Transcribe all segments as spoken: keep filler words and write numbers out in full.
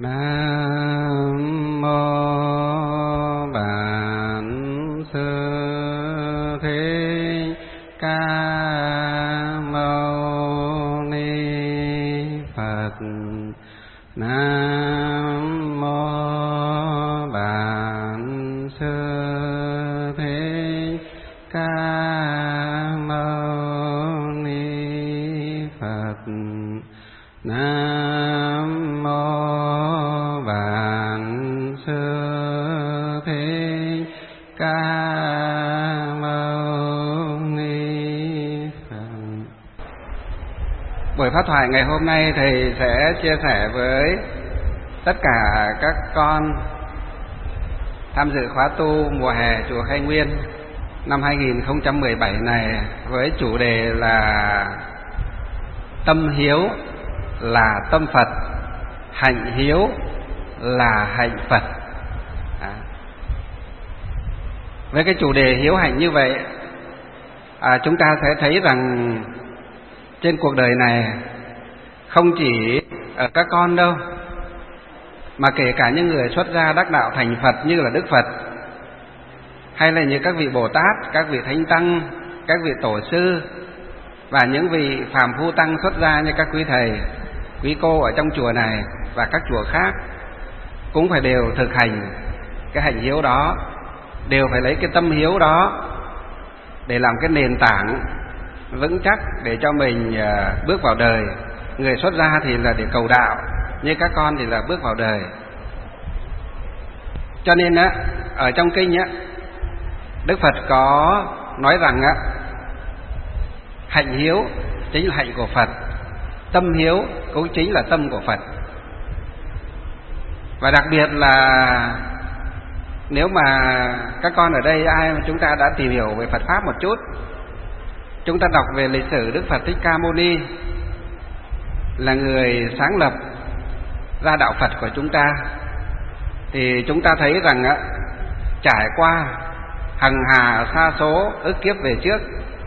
Nam mô Bản Sư Thích Ca Mâu Ni Phật. Nam mô Bản Sư Thích Ca Mâu Ni Phật. Nam mô Bản Sư Thích Ca Mâu Ni Phật. Buổi pháp thoại ngày hôm nay thầy sẽ chia sẻ với tất cả các con tham dự khóa tu mùa hè chùa Khai Nguyên năm hai nghìn không trăm mười bảy này với chủ đề là tâm hiếu là tâm Phật, hạnh hiếu là hạnh Phật. À. Với cái chủ đề hiếu hạnh như vậy, à, chúng ta sẽ thấy rằng trên cuộc đời này không chỉ ở các con đâu, mà kể cả những người xuất gia đắc đạo thành Phật như là Đức Phật, hay là như các vị Bồ Tát, các vị Thánh Tăng, các vị Tổ sư, và những vị phàm phu tăng xuất gia như các quý thầy, quý cô ở trong chùa này và các chùa khác, cũng phải đều thực hành cái hạnh hiếu đó, đều phải lấy cái tâm hiếu đó để làm cái nền tảng vững chắc để cho mình bước vào đời. Người xuất gia thì là để cầu đạo, như các con thì là bước vào đời. Cho nên á, ở trong kinh á, Đức Phật có nói rằng á, hạnh hiếu chính là hạnh của Phật, tâm hiếu cũng chính là tâm của Phật. Và đặc biệt là nếu mà các con ở đây ai mà chúng ta đã tìm hiểu về Phật Pháp một chút, chúng ta đọc về lịch sử Đức Phật Thích Ca Mâu Ni là người sáng lập ra đạo Phật của chúng ta, thì chúng ta thấy rằng á, trải qua hằng hà sa số ức kiếp về trước,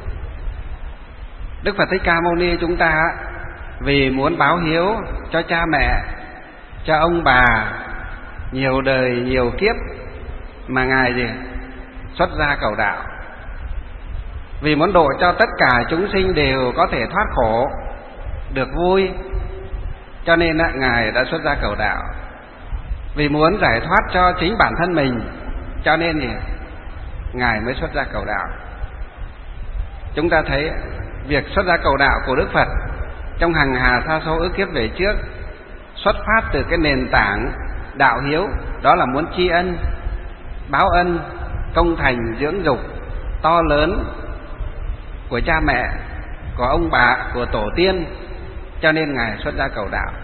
Đức Phật Thích Ca Mâu Ni chúng ta vì muốn báo hiếu cho cha mẹ, cho ông bà nhiều đời nhiều kiếp mà Ngài gì xuất gia cầu đạo. Vì muốn độ cho tất cả chúng sinh đều có thể thoát khổ, được vui, cho nên á, Ngài đã xuất gia cầu đạo. Vì muốn giải thoát cho chính bản thân mình, cho nên thì Ngài mới xuất gia cầu đạo. Chúng ta thấy việc xuất gia cầu đạo của Đức Phật trong hằng hà sa số ức kiếp về trước xuất phát từ cái nền tảng đạo hiếu, đó là muốn tri ân, báo ân, công thành dưỡng dục to lớn của cha mẹ, của ông bà, của tổ tiên, cho nên Ngài xuất gia cầu đạo.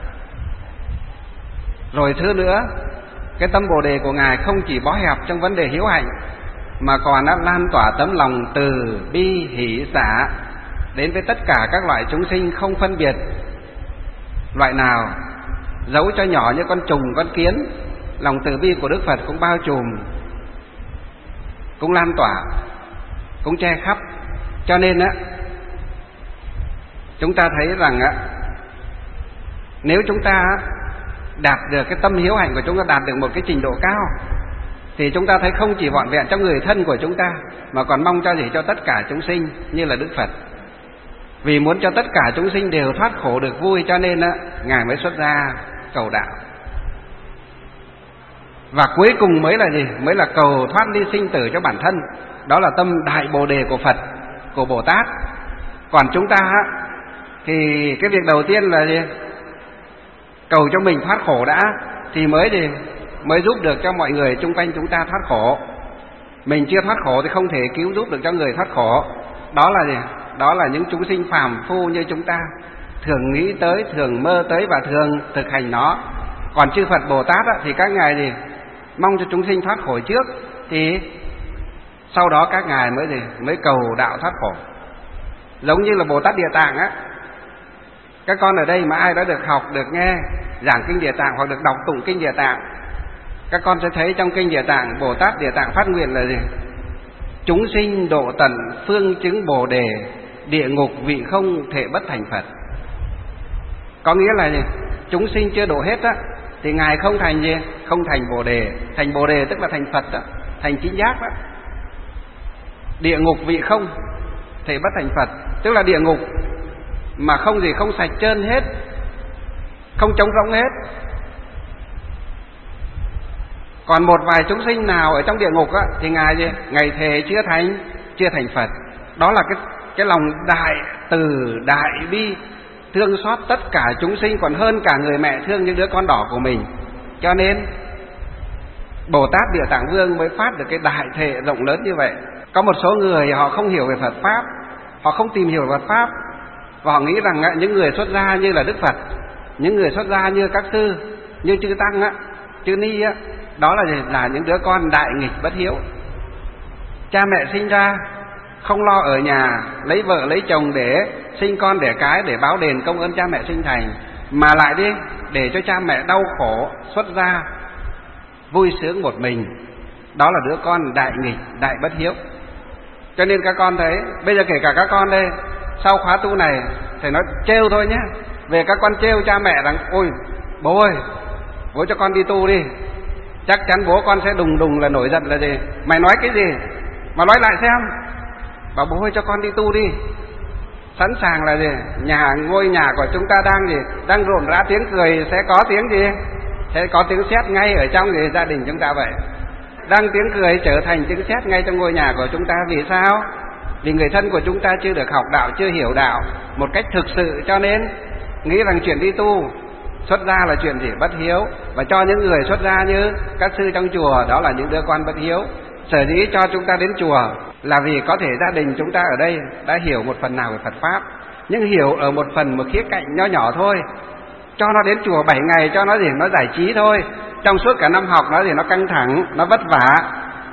Rồi thứ nữa, cái tâm Bồ đề của Ngài không chỉ bó hẹp trong vấn đề hiếu hạnh, mà còn đã lan tỏa tấm lòng từ bi hỷ xả đến với tất cả các loại chúng sinh, không phân biệt loại nào, dẫu cho nhỏ như con trùng, con kiến, lòng từ bi của Đức Phật cũng bao trùm, cũng lan tỏa, cũng che khắp. Cho nên á, chúng ta thấy rằng á, nếu chúng ta đạt được cái tâm hiếu hạnh của chúng ta, đạt được một cái trình độ cao, thì chúng ta thấy không chỉ vọn vẹn cho người thân của chúng ta, mà còn mong cho gì cho tất cả chúng sinh như là Đức Phật. Vì muốn cho tất cả chúng sinh đều thoát khổ được vui, cho nên á, Ngài mới xuất gia cầu đạo. Và cuối cùng mới là gì? Mới là cầu thoát ly sinh tử cho bản thân. Đó là tâm đại Bồ đề của Phật, của Bồ Tát. Còn chúng ta á, thì cái việc đầu tiên là gì? Cầu cho mình thoát khổ đã, thì mới gì? Mới giúp được cho mọi người xung quanh chúng ta thoát khổ. Mình chưa thoát khổ thì không thể cứu giúp được cho người thoát khổ. Đó là gì? Đó là những chúng sinh phàm phu như chúng ta thường nghĩ tới, thường mơ tới và thường thực hành nó. Còn chư Phật Bồ Tát á, thì các ngài gì? Mong cho chúng sinh thoát khổ trước, thì sau đó các ngài mới gì? Mới cầu đạo thoát khổ. Giống như là Bồ Tát Địa Tạng á, các con ở đây mà ai đã được học, được nghe giảng kinh Địa Tạng hoặc được đọc tụng kinh Địa Tạng, các con sẽ thấy trong kinh Địa Tạng, Bồ Tát Địa Tạng phát nguyện là gì? Chúng sinh độ tận phương chứng Bồ đề, địa ngục vị không thể bất thành Phật. Có nghĩa là gì? Chúng sinh chưa độ hết á, thì ngài không thành gì? Không thành Bồ đề. Thành Bồ đề tức là thành Phật đó, thành chính giác đó. Địa ngục vị không thì bất thành Phật, tức là địa ngục mà không gì, không sạch trơn hết, không trống rỗng hết. Còn một vài chúng sinh nào ở trong địa ngục á, thì ngài gì? Ngài thề chưa thành, chưa thành Phật. Đó là cái cái lòng đại từ, đại bi, thương xót tất cả chúng sinh còn hơn cả người mẹ thương những đứa con đỏ của mình. Cho nên Bồ Tát Địa Tạng Vương mới phát được cái đại thệ rộng lớn như vậy. Có một số người họ không hiểu về Phật pháp, họ không tìm hiểu Phật pháp, và họ nghĩ rằng những người xuất gia như là Đức Phật, những người xuất gia như các sư, như chư tăng á, chư ni á, đó là là những đứa con đại nghịch bất hiếu. Cha mẹ sinh ra không lo ở nhà lấy vợ lấy chồng để sinh con đẻ cái để báo đền công ơn cha mẹ sinh thành, mà lại đi để cho cha mẹ đau khổ xuất gia vui sướng một mình. Đó là đứa con đại nghịch, đại bất hiếu. Cho nên các con thấy, bây giờ kể cả các con đây, sau khóa tu này thầy nói trêu thôi nhé, về các con trêu cha mẹ rằng ôi bố ơi, bố cho con đi tu đi, chắc chắn bố con sẽ đùng đùng là nổi giận là gì, mày nói cái gì mà nói lại xem. Bảo bố ơi cho con đi tu đi, sẵn sàng là gì, nhà ngôi nhà của chúng ta đang gì, đang rộn rã tiếng cười, sẽ có tiếng gì, sẽ có tiếng sét ngay ở trong gì gia đình chúng ta vậy. Đang tiếng cười trở thành tiếng sét ngay trong ngôi nhà của chúng ta. Vì sao? Vì người thân của chúng ta chưa được học đạo, chưa hiểu đạo một cách thực sự, cho nên nghĩ rằng chuyện đi tu xuất gia là chuyện gì bất hiếu, và cho những người xuất gia như các sư trong chùa đó là những đứa con bất hiếu. Sở dĩ cho chúng ta đến chùa là vì có thể gia đình chúng ta ở đây đã hiểu một phần nào về Phật pháp, nhưng hiểu ở một phần, một khía cạnh nho nhỏ thôi. Cho nó đến chùa bảy ngày cho nó gì, nó giải trí thôi. Trong suốt cả năm học nó gì, nó căng thẳng, nó vất vả.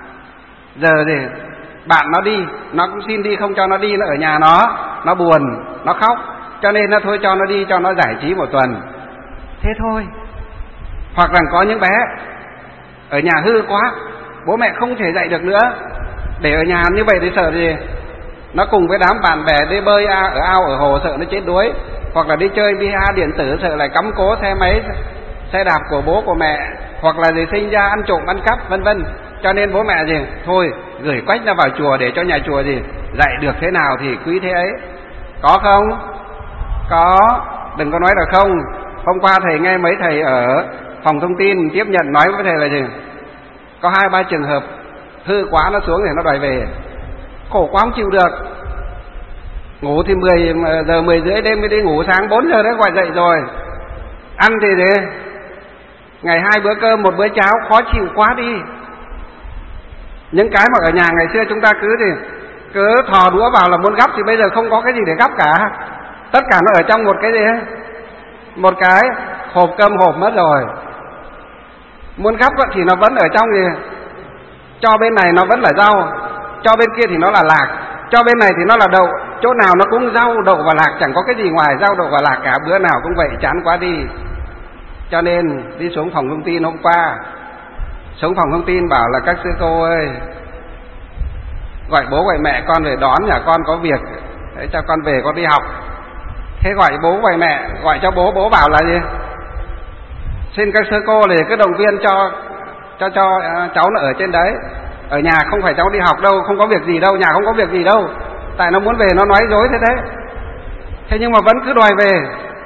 Giờ thì bạn nó đi, nó cũng xin đi, không cho nó đi, nó ở nhà nó, nó buồn, nó khóc, cho nên nó thôi cho nó đi, cho nó giải trí một tuần. Thế thôi. Hoặc rằng có những bé ở nhà hư quá, bố mẹ không thể dạy được nữa, để ở nhà như vậy thì sợ gì, nó cùng với đám bạn bè đi bơi ở ao ở hồ sợ nó chết đuối, hoặc là đi chơi vi a điện tử sợ lại cắm cố xe máy xe đạp của bố của mẹ, hoặc là gì sinh ra ăn trộm ăn cắp vân vân. Cho nên bố mẹ gì thôi gửi quách ra vào chùa để cho nhà chùa gì dạy được thế nào thì quý thế ấy. Có không? Có. Đừng có nói là không. Hôm qua thầy nghe mấy thầy ở phòng thông tin tiếp nhận nói với thầy là gì, có hai ba trường hợp hư quá nó xuống thì nó đòi về, khổ quá không chịu được. Ngủ thì mười giờ mười rưỡi đêm mới đi ngủ, sáng bốn giờ đã gọi dậy rồi. Ăn thì thế ngày hai bữa cơm một bữa cháo, khó chịu quá đi. Những cái mà ở nhà ngày xưa chúng ta cứ thì cứ thò đũa vào là muốn gắp, thì bây giờ không có cái gì để gắp cả. Tất cả nó ở trong một cái gì, một cái hộp cơm hộp mất rồi. Muốn gắp thì nó vẫn ở trong gì, cho bên này nó vẫn là rau, cho bên kia thì nó là lạc, cho bên này thì nó là đậu. Chỗ nào nó cũng rau đậu và lạc, chẳng có cái gì ngoài rau đậu và lạc cả. Bữa nào cũng vậy, chán quá đi. Cho nên đi xuống phòng thông tin hôm qua, xuống phòng thông tin bảo là các sư cô ơi, gọi bố gọi mẹ con về đón, nhà con có việc, để cho con về con đi học. Thế gọi bố gọi mẹ, gọi cho bố, bố bảo là gì, xin các sư cô thì cứ động viên cho cho cho uh, cháu nó ở trên đấy, ở nhà không phải cháu đi học đâu, không có việc gì đâu, nhà không có việc gì đâu, tại nó muốn về nó nói dối thế đấy. Thế nhưng mà vẫn cứ đòi về.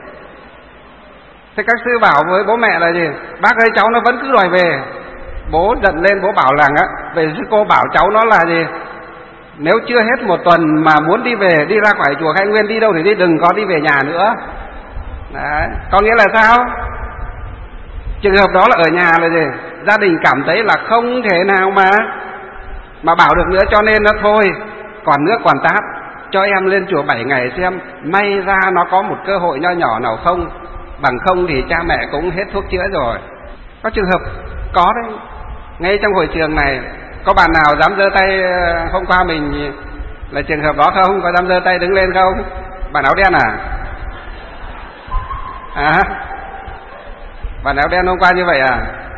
Thế các sư bảo với bố mẹ là gì, bác ơi cháu nó vẫn cứ đòi về. Bố giận lên, bố bảo rằng á, về sư cô bảo cháu nó là gì, nếu chưa hết một tuần mà muốn đi về, đi ra khỏi chùa Khai Nguyên đi đâu thì đi, đừng có đi về nhà nữa. Đấy, có nghĩa là sao? Trường hợp đó là ở nhà là gì, gia đình cảm thấy là không thể nào mà mà bảo được nữa, cho nên nó thôi, còn nước còn tát, cho em lên chùa bảy ngày xem may ra nó có một cơ hội nho nhỏ nào không, bằng không thì cha mẹ cũng hết thuốc chữa rồi. Có trường hợp có đấy, ngay trong hội trường này. Có bạn nào dám giơ tay hôm qua mình là trường hợp đó không? Có dám giơ tay đứng lên không? Bạn áo đen à? À, bạn áo đen hôm qua như vậy à?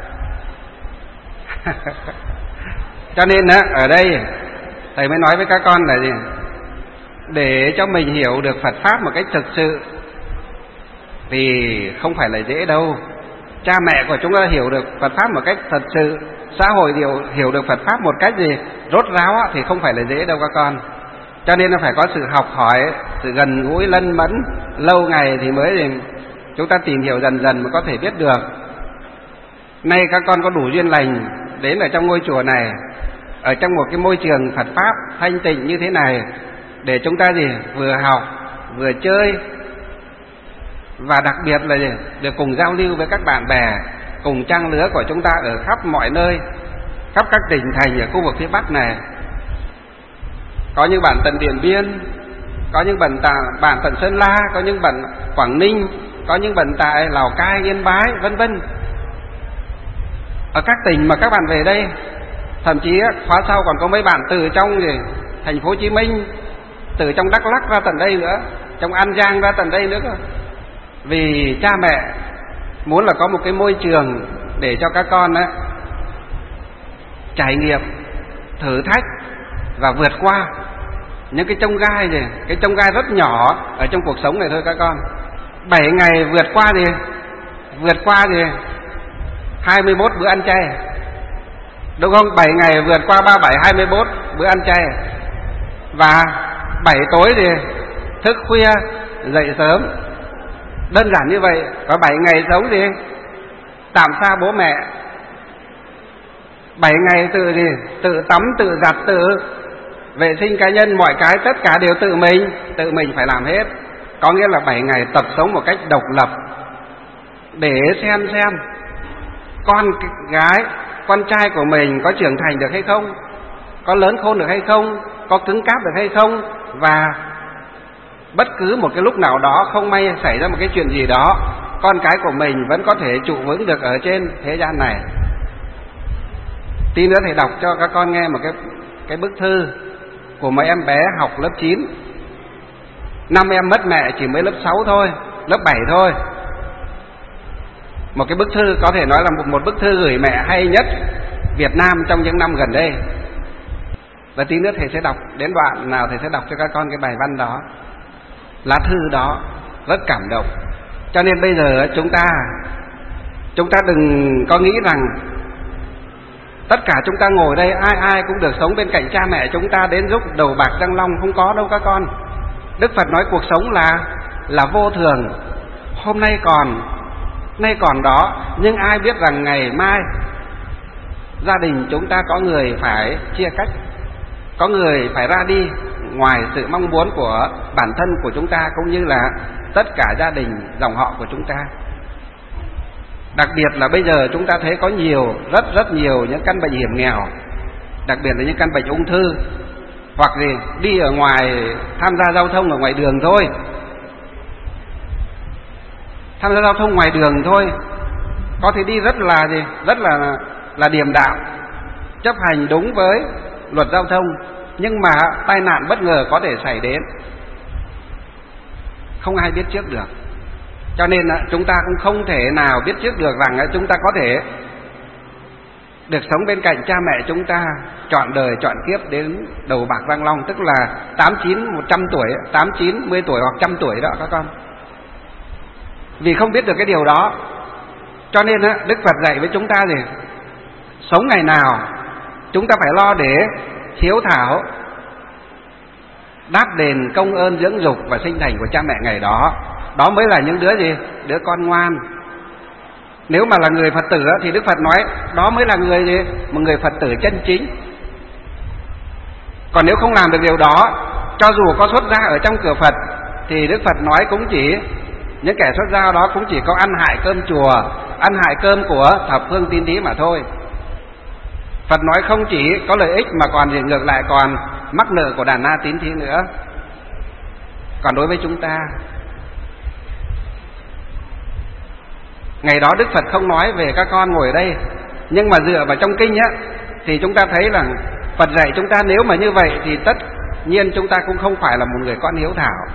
Cho nên á, ở đây thầy mới nói với các con là gì, để cho mình hiểu được Phật pháp một cách thực sự thì không phải là dễ đâu. cha mẹ của chúng ta hiểu được Phật Pháp một cách thật sự, xã hội hiểu, hiểu được Phật Pháp một cách gì rốt ráo thì không phải là dễ đâu các con. Cho nên nó phải có sự học hỏi, sự gần gũi lân mẫn lâu ngày thì mới thì chúng ta tìm hiểu dần dần mới có thể biết được. Nay các con có đủ duyên lành đến ở trong ngôi chùa này, ở trong một cái môi trường Phật Pháp thanh tịnh như thế này, để chúng ta gì vừa học vừa chơi, và đặc biệt là gì? Được cùng giao lưu với các bạn bè cùng trang lứa của chúng ta ở khắp mọi nơi, khắp các tỉnh thành ở khu vực phía Bắc này. Có những bạn tận Điện Biên, có những bạn tại bạn tận Sơn La, có những bạn Quảng Ninh, có những bạn tại Lào Cai, Yên Bái, vân vân. Ở các tỉnh mà các bạn về đây, thậm chí khóa sau còn có mấy bạn từ trong gì thành phố Hồ Chí Minh, từ trong Đắk Lắk ra tận đây nữa, trong An Giang ra tận đây nữa cơ. Vì cha mẹ muốn là có một cái môi trường để cho các con ấy, trải nghiệm, thử thách và vượt qua những cái chông gai gì, cái chông gai rất nhỏ ở trong cuộc sống này thôi các con. Bảy ngày vượt qua gì, vượt qua gì hai mươi mốt bữa ăn chay, đúng không? Bảy ngày vượt qua ba bảy hai mươi mốt bữa ăn chay, và bảy tối thì thức khuya dậy sớm, đơn giản như vậy. Có bảy ngày sống gì tạm xa bố mẹ, bảy ngày tự gì tự tắm, tự giặt, tự vệ sinh cá nhân, mọi cái tất cả đều tự mình tự mình phải làm hết. Có nghĩa là bảy ngày tập sống một cách độc lập, để xem xem con gái, con trai của mình có trưởng thành được hay không, có lớn khôn được hay không, có cứng cáp được hay không, và bất cứ một cái lúc nào đó không may xảy ra một cái chuyện gì đó, con cái của mình vẫn có thể trụ vững được ở trên thế gian này. Tí nữa thầy đọc cho các con nghe một cái cái bức thư của mấy em bé học lớp chín. Năm em mất mẹ chỉ mới lớp sáu thôi, lớp bảy thôi. Một cái bức thư có thể nói là một, một bức thư gửi mẹ hay nhất Việt Nam trong những năm gần đây. Và tí nữa thầy sẽ đọc đến đoạn nào thầy sẽ đọc cho các con cái bài văn đó, lá thư đó rất cảm động. Cho nên bây giờ chúng ta chúng ta đừng có nghĩ rằng tất cả chúng ta ngồi đây ai ai cũng được sống bên cạnh cha mẹ chúng ta đến lúc đầu bạc răng long, không có đâu các con. Đức Phật nói cuộc sống là là vô thường, hôm nay còn, nay còn đó, nhưng ai biết rằng ngày mai gia đình chúng ta có người phải chia cách, có người phải ra đi ngoài sự mong muốn của bản thân của chúng ta, cũng như là tất cả gia đình dòng họ của chúng ta. Đặc biệt là bây giờ chúng ta thấy có nhiều, rất rất nhiều những căn bệnh hiểm nghèo, đặc biệt là những căn bệnh ung thư, hoặc gì đi ở ngoài tham gia giao thông ở ngoài đường thôi, tham gia giao thông ngoài đường thôi, có thể đi rất là gì, rất là là điềm đạm, chấp hành đúng với luật giao thông, nhưng mà tai nạn bất ngờ có thể xảy đến, không ai biết trước được. Cho nên chúng ta cũng không thể nào biết trước được rằng chúng ta có thể được sống bên cạnh cha mẹ chúng ta trọn đời trọn kiếp đến đầu bạc răng long, tức là tám chín một trăm tuổi, tám chín mươi tuổi hoặc trăm tuổi đó các con. Vì không biết được cái điều đó, cho nên Đức Phật dạy với chúng ta gì, sống ngày nào chúng ta phải lo để hiếu thảo đáp đền công ơn dưỡng dục và sinh thành của cha mẹ ngày đó. Đó mới là những đứa gì, đứa con ngoan. Nếu mà là người Phật tử thì Đức Phật nói đó mới là người gì, một người Phật tử chân chính. Còn nếu không làm được điều đó, cho dù có xuất gia ở trong cửa Phật, thì Đức Phật nói cũng chỉ, những kẻ xuất gia đó cũng chỉ có ăn hại cơm chùa, ăn hại cơm của thập phương tín thí mà thôi. Phật nói không chỉ có lợi ích mà còn gì, ngược lại còn mắc nợ của đàn na tín thí nữa. Còn đối với chúng ta, ngày đó Đức Phật không nói về các con ngồi ở đây, nhưng mà dựa vào trong kinh á, thì chúng ta thấy là Phật dạy chúng ta nếu mà như vậy thì tất nhiên chúng ta cũng không phải là một người con hiếu thảo.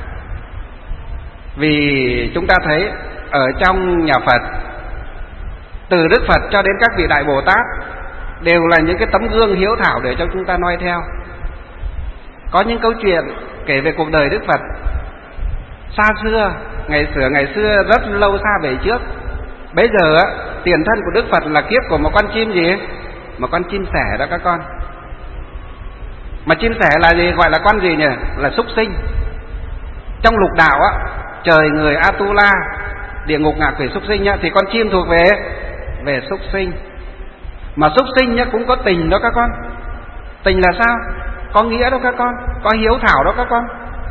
Vì chúng ta thấy ở trong nhà Phật, từ Đức Phật cho đến các vị Đại Bồ Tát đều là những cái tấm gương hiếu thảo để cho chúng ta noi theo. Có những câu chuyện kể về cuộc đời Đức Phật xa xưa, ngày xưa ngày xưa rất lâu xa về trước. Bây giờ tiền thân của Đức Phật là kiếp của một con chim gì? Một con chim sẻ đó các con. Mà chim sẻ là gì? Gọi là con gì nhỉ? Là súc sinh. Trong lục đạo á, trời người Atula, địa ngục ngạ quỷ súc sinh nhá, thì con chim thuộc về về súc sinh. Mà súc sinh nhá cũng có tình đó các con. Tình là sao? Có nghĩa đó các con, có hiếu thảo đó các con.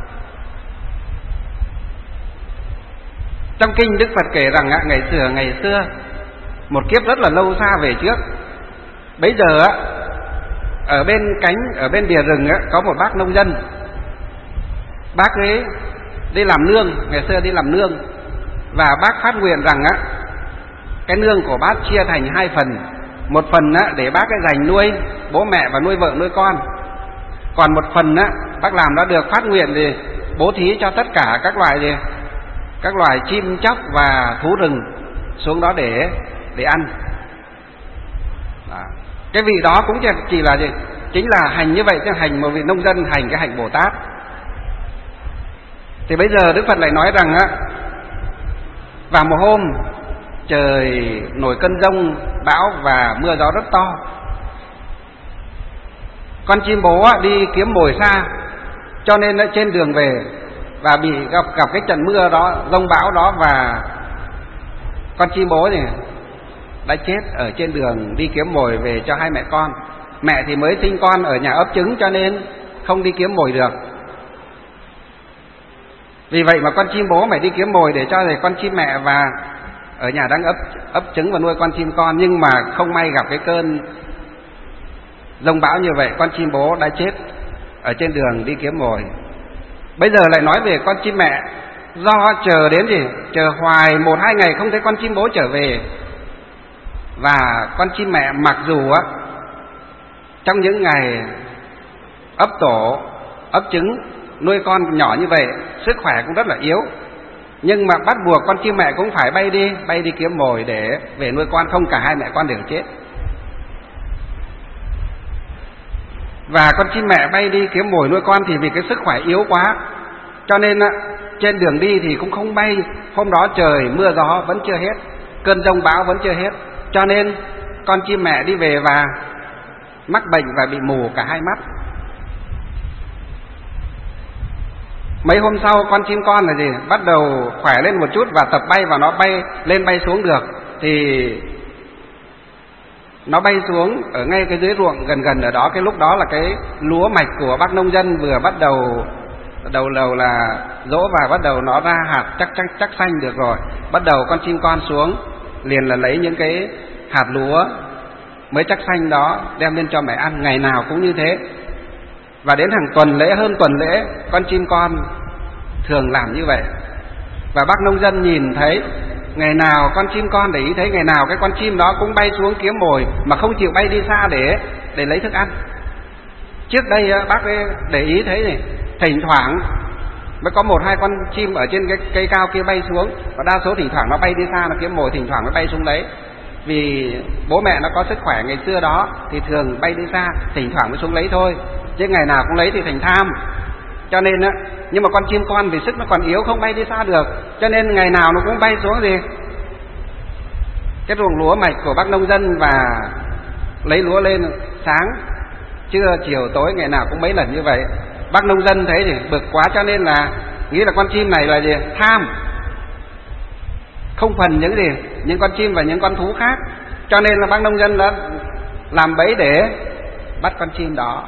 Trong kinh Đức Phật kể rằng á, ngày xưa ngày xưa một kiếp rất là lâu xa về trước, bấy giờ á, ở bên cánh ở bên bìa rừng á, có một bác nông dân. Bác ấy đi làm nương, ngày xưa đi làm nương, và bác phát nguyện rằng á, cái nương của bác chia thành hai phần. Một phần á, để bác ấy dành nuôi bố mẹ và nuôi vợ nuôi con. Còn một phần á, bác làm đã được phát nguyện thì bố thí cho tất cả các loài gì? Các loài chim chóc và thú rừng xuống đó để để ăn. Đó. Cái vị đó cũng chỉ là gì? Chính là hành như vậy, chứ hành một vị nông dân hành cái hạnh Bồ Tát. Thì bây giờ Đức Phật lại nói rằng á, vào một hôm trời nổi cơn giông bão và mưa gió rất to. Con chim bố á, đi kiếm mồi xa, cho nên ở trên đường về và bị gặp gặp cái trận mưa đó, giông bão đó, và con chim bố thì đã chết ở trên đường đi kiếm mồi về cho hai mẹ con. Mẹ thì mới sinh con ở nhà ấp trứng cho nên không đi kiếm mồi được. Vì vậy mà con chim bố phải đi kiếm mồi để cho con chim mẹ và ở nhà đang ấp ấp trứng và nuôi con chim con. Nhưng mà không may gặp cái cơn giông bão như vậy, con chim bố đã chết ở trên đường đi kiếm mồi. Bây giờ lại nói về con chim mẹ, do chờ đến gì? Chờ hoài một hai ngày không thấy con chim bố trở về. Và con chim mẹ mặc dù á, trong những ngày ấp tổ, ấp trứng, nuôi con nhỏ như vậy, sức khỏe cũng rất là yếu, nhưng mà bắt buộc con chim mẹ cũng phải bay đi, bay đi kiếm mồi để về nuôi con, không cả hai mẹ con đều chết. Và con chim mẹ bay đi kiếm mồi nuôi con thì vì cái sức khỏe yếu quá, cho nên á, trên đường đi thì cũng không bay. Hôm đó trời mưa gió vẫn chưa hết, cơn giông bão vẫn chưa hết, cho nên con chim mẹ đi về và mắc bệnh và bị mù cả hai mắt. Mấy hôm sau con chim con là gì? Bắt đầu khỏe lên một chút và tập bay, và nó bay lên bay xuống được. Thì nó bay xuống ở ngay cái dưới ruộng gần gần ở đó. Cái lúc đó là cái lúa mạch của bác nông dân vừa bắt đầu đầu đầu là dỗ và bắt đầu nó ra hạt chắc chắc chắc xanh được rồi. Bắt đầu con chim con xuống liền là lấy những cái hạt lúa mới chắc xanh đó đem lên cho mẹ ăn, ngày nào cũng như thế. Và đến hàng tuần lễ, hơn tuần lễ, con chim con thường làm như vậy. Và bác nông dân nhìn thấy ngày nào con chim con để ý thấy ngày nào cái con chim đó cũng bay xuống kiếm mồi, mà không chịu bay đi xa để để lấy thức ăn. Trước đây bác ấy để ý thấy này, thỉnh thoảng mới có một hai con chim ở trên cái cây cao kia bay xuống, và đa số thỉnh thoảng nó bay đi xa, nó kiếm mồi, thỉnh thoảng nó bay xuống lấy. Vì bố mẹ nó có sức khỏe ngày xưa đó thì thường bay đi xa, thỉnh thoảng mới xuống lấy thôi, chứ ngày nào cũng lấy thì thành tham. Cho nên á, nhưng mà con chim con vì sức nó còn yếu không bay đi xa được, cho nên ngày nào nó cũng bay xuống gì cái ruộng lúa mạch của bác nông dân và lấy lúa lên sáng, trưa, chiều, tối, ngày nào cũng mấy lần như vậy. Bác nông dân thấy thì bực quá, cho nên là nghĩ là con chim này là gì? Tham, không phần những gì những con chim và những con thú khác, cho nên là bác nông dân đã làm bẫy để bắt con chim đó.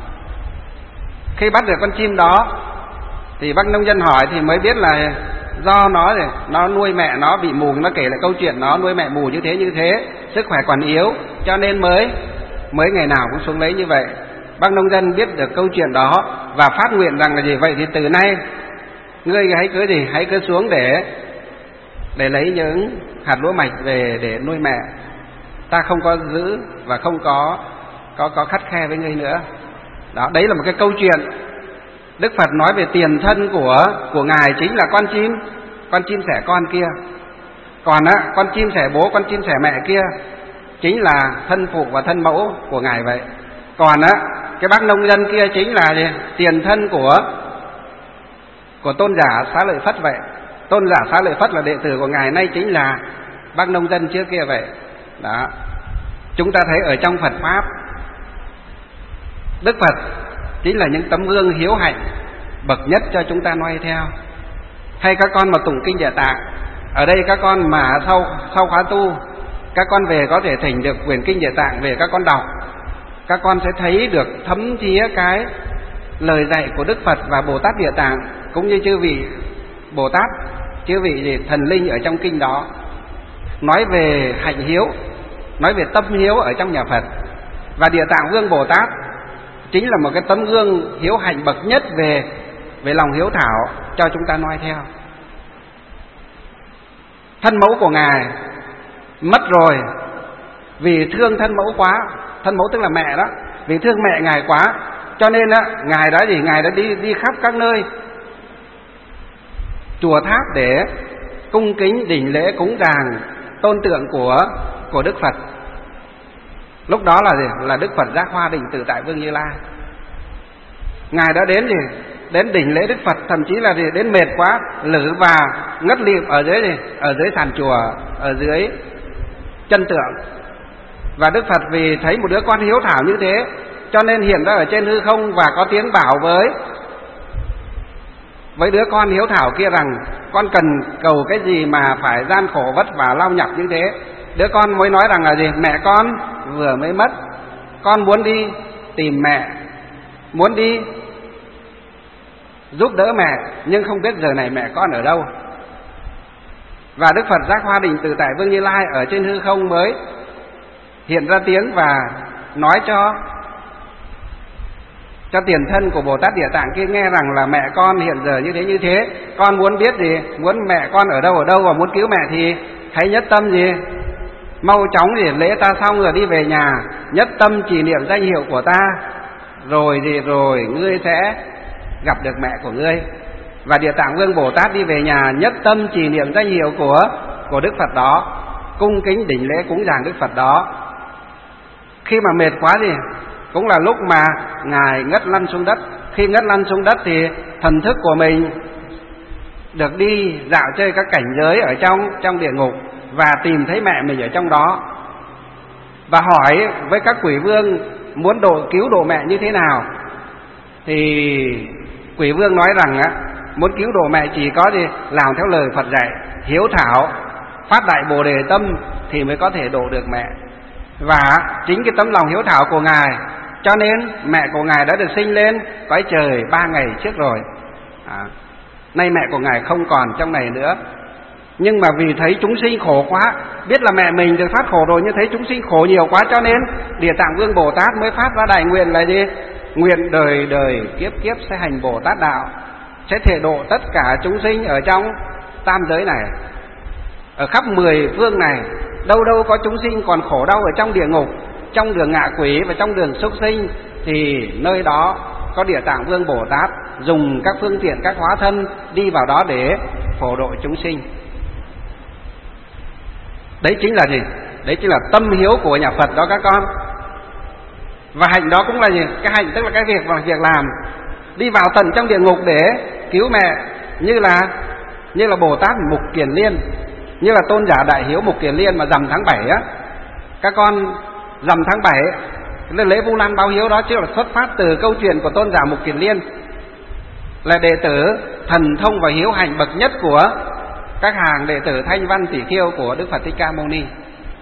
Khi bắt được con chim đó thì bác nông dân hỏi thì mới biết là do nó nó nuôi mẹ nó bị mù. Nó kể lại câu chuyện nó nuôi mẹ mù như thế như thế, sức khỏe còn yếu, cho nên mới mới ngày nào cũng xuống lấy như vậy. Bác nông dân biết được câu chuyện đó và phát nguyện rằng là gì? Vậy thì từ nay ngươi hãy cứ gì hãy cứ xuống để để lấy những hạt lúa mạch về để nuôi mẹ. Ta không có giữ và không có có có khắt khe với ngươi nữa. Đó, đấy là một cái câu chuyện Đức Phật nói về tiền thân của của ngài chính là con chim, con chim sẻ con kia. Còn á, con chim sẻ bố, con chim sẻ mẹ kia chính là thân phụ và thân mẫu của ngài vậy. Còn á, cái bác nông dân kia chính là gì? Tiền thân của của tôn giả Xá Lợi Phất vậy. Tôn giả Xá Lợi Phất là đệ tử của ngài, nay chính là bác nông dân trước kia vậy. Đó. Chúng ta thấy ở trong Phật Pháp, Đức Phật chính là những tấm gương hiếu hạnh bậc nhất cho chúng ta noi theo. Hay các con mà tụng kinh Địa Tạng, ở đây các con mà sau sau khóa tu, các con về có thể thỉnh được quyển kinh Địa Tạng về các con đọc, các con sẽ thấy được thấm thía cái lời dạy của Đức Phật và Bồ Tát Địa Tạng, cũng như chư vị Bồ Tát, chư vị gì thần linh ở trong kinh đó, nói về hạnh hiếu, nói về tâm hiếu ở trong nhà Phật. Và Địa Tạng Vương Bồ Tát chính là một cái tấm gương hiếu hạnh bậc nhất về về lòng hiếu thảo cho chúng ta noi theo. Thân mẫu của Ngài mất rồi vì thương thân mẫu quá, thân mẫu tức là mẹ đó, vì thương mẹ Ngài quá, cho nên á Ngài đã gì Ngài đã đi đi khắp các nơi chùa tháp để cung kính đảnh lễ cúng dường tôn tượng của của Đức Phật. Lúc đó là gì? Là Đức Phật Giác Hoa Định Tự Tại Vương Như Lai. Ngài đã đến gì? Đến đỉnh lễ Đức Phật, thậm chí là gì? Đến mệt quá, lử và ngất lịm ở dưới gì? Ở dưới sàn chùa, ở dưới chân tượng. Và Đức Phật vì thấy một đứa con hiếu thảo như thế, cho nên hiện ra ở trên hư không và có tiếng bảo với với đứa con hiếu thảo kia rằng con cần cầu cái gì mà phải gian khổ vất vả lao nhọc như thế. Đứa con mới nói rằng là gì? Mẹ con vừa mới mất, con muốn đi tìm mẹ, muốn đi giúp đỡ mẹ, nhưng không biết giờ này mẹ con ở đâu. Và Đức Phật Giác Hoa Định Tự Tại Vương Như Lai ở trên hư không mới hiện ra tiếng và nói cho cho tiền thân của Bồ Tát Địa Tạng kia nghe rằng là mẹ con hiện giờ như thế như thế, con muốn biết gì, muốn mẹ con ở đâu ở đâu và muốn cứu mẹ thì hãy nhất tâm gì, mau chóng gì lễ ta xong rồi đi về nhà, nhất tâm trì niệm danh hiệu của ta, rồi gì rồi ngươi sẽ gặp được mẹ của ngươi. Và Địa Tạng Vương Bồ Tát đi về nhà nhất tâm trì niệm danh hiệu của của Đức Phật đó, cung kính đảnh lễ cúng dường Đức Phật đó. Khi mà mệt quá gì cũng là lúc mà Ngài ngất lăn xuống đất. Khi ngất lăn xuống đất thì thần thức của mình được đi dạo chơi các cảnh giới ở trong trong địa ngục và tìm thấy mẹ mình ở trong đó, và hỏi với các quỷ vương muốn độ cứu độ mẹ như thế nào. Thì quỷ vương nói rằng á, muốn cứu độ mẹ chỉ có gì làm theo lời Phật dạy, hiếu thảo, phát đại bồ đề tâm thì mới có thể độ được mẹ. Và chính cái tấm lòng hiếu thảo của Ngài, cho nên mẹ của Ngài đã được sinh lên cõi trời ba ngày trước rồi. à, Nay mẹ của Ngài không còn trong này nữa, nhưng mà vì thấy chúng sinh khổ quá, biết là mẹ mình được thoát khổ rồi, nhưng thấy chúng sinh khổ nhiều quá, cho nên Địa Tạng Vương Bồ Tát mới phát ra đại nguyện là gì? Nguyện đời đời kiếp kiếp sẽ hành Bồ Tát đạo, sẽ thể độ tất cả chúng sinh ở trong tam giới này, ở khắp mười phương này. Đâu đâu có chúng sinh còn khổ đau ở trong địa ngục, trong đường ngạ quỷ và trong đường súc sinh, thì nơi đó có Địa Tạng Vương Bồ Tát dùng các phương tiện, các hóa thân đi vào đó để phổ độ chúng sinh. Đấy chính là gì? Đấy chính là tâm hiếu của nhà Phật đó các con. Và hạnh đó cũng là gì? Cái hạnh tức là cái việc và việc làm, đi vào tận trong địa ngục để cứu mẹ, như là như là Bồ Tát Mục Kiền Liên, như là tôn giả Đại Hiếu Mục Kiền Liên mà rằm tháng bảy á, các con rằm tháng bảy lễ Vu Lan báo hiếu đó chứ là xuất phát từ câu chuyện của tôn giả Mục Kiền Liên, là đệ tử thần thông và hiếu hạnh bậc nhất của các hàng đệ tử Thanh Văn Tỷ Khiêu của Đức Phật Thích Ca Mâu Ni.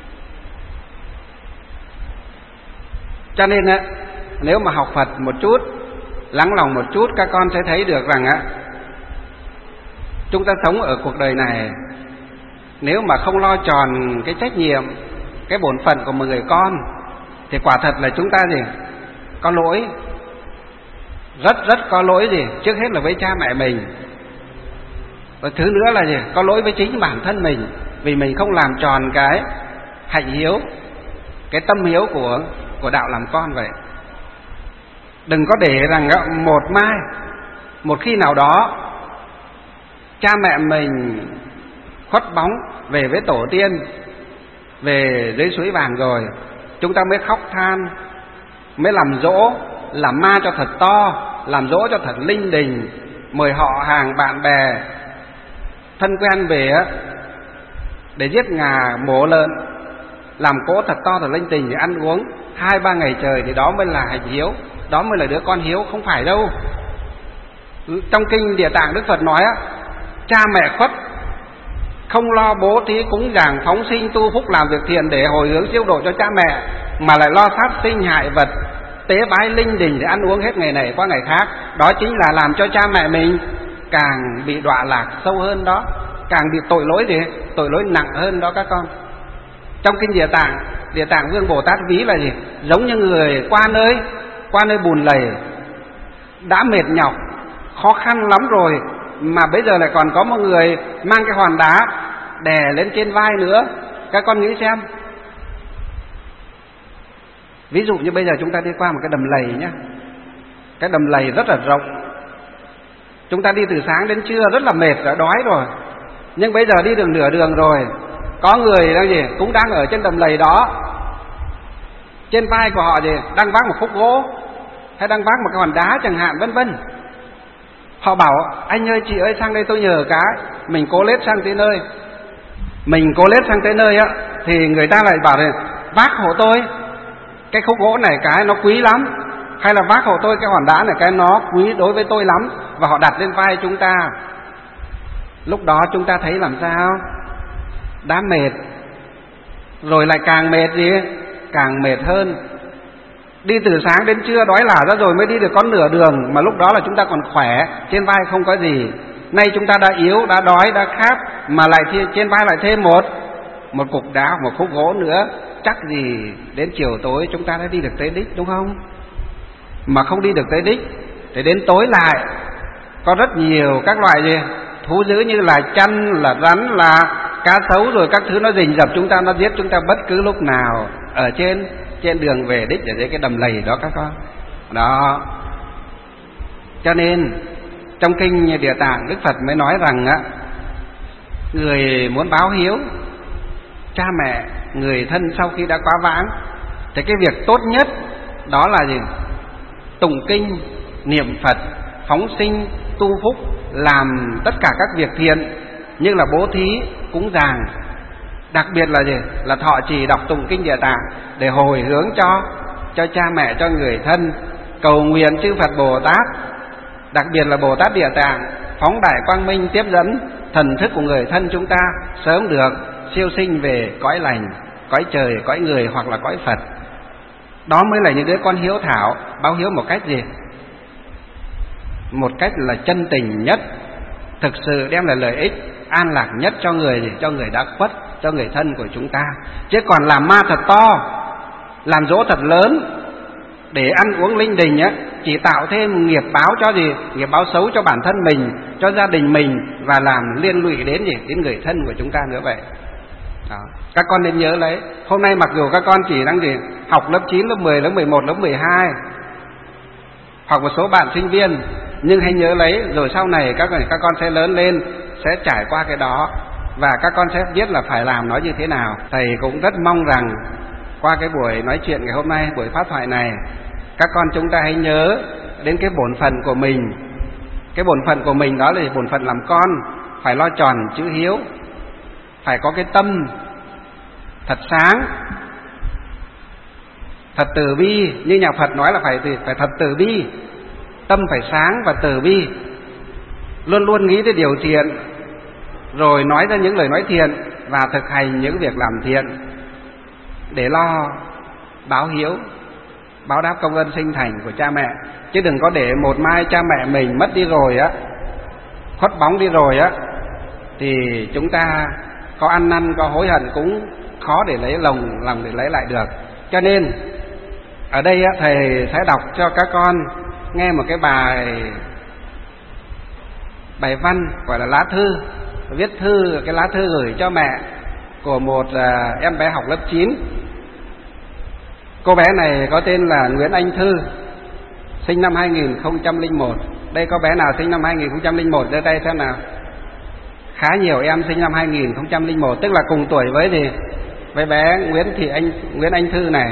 Cho nên á, nếu mà học Phật một chút, lắng lòng một chút, các con sẽ thấy được rằng á, chúng ta sống ở cuộc đời này, nếu mà không lo tròn cái trách nhiệm, cái bổn phận của một người con, thì quả thật là chúng ta gì? Có lỗi, rất rất có lỗi gì? Trước hết là với cha mẹ mình, và thứ nữa là gì? Có lỗi với chính bản thân mình, vì mình không làm tròn cái hạnh hiếu, cái tâm hiếu của của đạo làm con vậy. Đừng có để rằng một mai, một khi nào đó cha mẹ mình khuất bóng về với tổ tiên, về dưới suối vàng rồi, chúng ta mới khóc than, mới làm dỗ, làm ma cho thật to, làm dỗ cho thật linh đình, mời họ hàng bạn bè thân quen về để giết gà mổ lợn làm cỗ thật to thật linh đình để ăn uống hai ba ngày trời thì đó mới là hạnh hiếu, đó mới là đứa con hiếu, không phải đâu. Trong kinh Địa Tạng Đức Phật nói á, cha mẹ khuất không lo bố thí cúng dường phóng sinh tu phúc làm việc thiện để hồi hướng siêu độ cho cha mẹ, mà lại lo sát sinh hại vật, tế bái linh đình để ăn uống hết ngày này qua ngày khác, đó chính là làm cho cha mẹ mình càng bị đọa lạc sâu hơn đó, càng bị tội lỗi gì, tội lỗi nặng hơn đó các con. Trong kinh Địa Tạng, Địa Tạng Vương Bồ Tát ví là gì? Giống như người qua nơi qua nơi bùn lầy, đã mệt nhọc khó khăn lắm rồi, mà bây giờ lại còn có một người mang cái hòn đá đè lên trên vai nữa. Các con nghĩ xem, ví dụ như bây giờ chúng ta đi qua một cái đầm lầy nhé, cái đầm lầy rất là rộng, chúng ta đi từ sáng đến trưa rất là mệt, đã đói rồi, nhưng bây giờ đi đường nửa đường rồi, có người đang gì cũng đang ở trên đầm lầy đó, trên vai của họ gì đang vác một khúc gỗ hay đang vác một cái hòn đá chẳng hạn, vân vân. Họ bảo anh ơi chị ơi sang đây tôi nhờ cái, mình cố lết sang tới nơi, mình cố lết sang tới nơi á thì người ta lại bảo là vác hộ tôi cái khúc gỗ này cái nó quý lắm, hay là vác hộ tôi cái hòn đá này cái nó quý đối với tôi lắm, và họ đặt lên vai chúng ta. Lúc đó chúng ta thấy làm sao? Đã mệt rồi lại càng mệt gì, càng mệt hơn. Đi từ sáng đến trưa đói lả ra rồi mới đi được có nửa đường, mà lúc đó là chúng ta còn khỏe, trên vai không có gì. Nay chúng ta đã yếu, đã đói, đã khát, mà lại trên vai lại thêm một một cục đá, một khúc gỗ nữa, chắc gì đến chiều tối chúng ta đã đi được tới đích, đúng không? Mà không đi được tới đích thì đến tối lại có rất nhiều các loại gì thú dữ như là chăn, là rắn, là cá sấu rồi các thứ nó rình rập chúng ta, nó giết chúng ta bất cứ lúc nào ở trên trên đường về đích ở dưới cái đầm lầy đó các con. Đó. Cho nên trong kinh Địa Tạng Đức Phật mới nói rằng á, người muốn báo hiếu cha mẹ, người thân sau khi đã quá vãng thì cái việc tốt nhất đó là gì? Tụng kinh, niệm Phật, phóng sinh, tu phúc, làm tất cả các việc thiện như là bố thí, cúng dường. Đặc biệt là gì? Là thọ trì đọc tụng kinh Địa Tạng để hồi hướng cho cho cha mẹ, cho người thân, cầu nguyện chư Phật Bồ Tát, đặc biệt là Bồ Tát Địa Tạng phóng đại quang minh tiếp dẫn thần thức của người thân chúng ta sớm được siêu sinh về cõi lành, cõi trời, cõi người hoặc là cõi Phật. Đó mới là những đứa con hiếu thảo, báo hiếu một cách gì? Một cách là chân tình nhất, thực sự đem lại lợi ích an lạc nhất cho người gì? Cho người đã khuất, cho người thân của chúng ta. Chứ còn làm ma thật to, làm dỗ thật lớn để ăn uống linh đình á, chỉ tạo thêm nghiệp báo cho gì? Nghiệp báo xấu cho bản thân mình, cho gia đình mình, và làm liên lụy đến gì? Đến người thân của chúng ta nữa vậy. Đó. Các con nên nhớ lấy, hôm nay mặc dù các con chỉ đang gì? Học lớp chín, lớp mười, lớp mười một, lớp mười hai, hoặc một số bạn sinh viên, nhưng hãy nhớ lấy, rồi sau này các các con sẽ lớn lên, sẽ trải qua cái đó, và các con sẽ biết là phải làm nó như thế nào. Thầy cũng rất mong rằng qua cái buổi nói chuyện ngày hôm nay, buổi pháp thoại này, các con chúng ta hãy nhớ đến cái bổn phận của mình. Cái bổn phận của mình đó là bổn phận làm con, phải lo tròn chữ hiếu, phải có cái tâm thật sáng, thật từ bi. Như nhà Phật nói là phải phải thật từ bi, tâm phải sáng và từ bi, luôn luôn nghĩ tới điều thiện, rồi nói ra những lời nói thiện và thực hành những việc làm thiện để lo báo hiếu, báo đáp công ơn sinh thành của cha mẹ. Chứ đừng có để một mai cha mẹ mình mất đi rồi á, khuất bóng đi rồi á, thì chúng ta có ăn năn, có hối hận cũng khó để lấy lòng lòng để lấy lại được. Cho nên ở đây á, thầy sẽ đọc cho các con nghe một cái bài bài văn gọi là lá thư, viết thư, cái lá thư gửi cho mẹ của một uh, em bé học lớp chín. Cô bé này có tên là Nguyễn Anh Thư, sinh năm hai nghìn không trăm lẻ một. Đây có bé nào sinh năm hai nghìn không trăm lẻ một giơ tay xem nào? Khá nhiều em sinh năm hai nghìn không trăm lẻ một, tức là cùng tuổi với gì? Với bé Nguyễn Thị Anh Nguyễn Anh Thư này.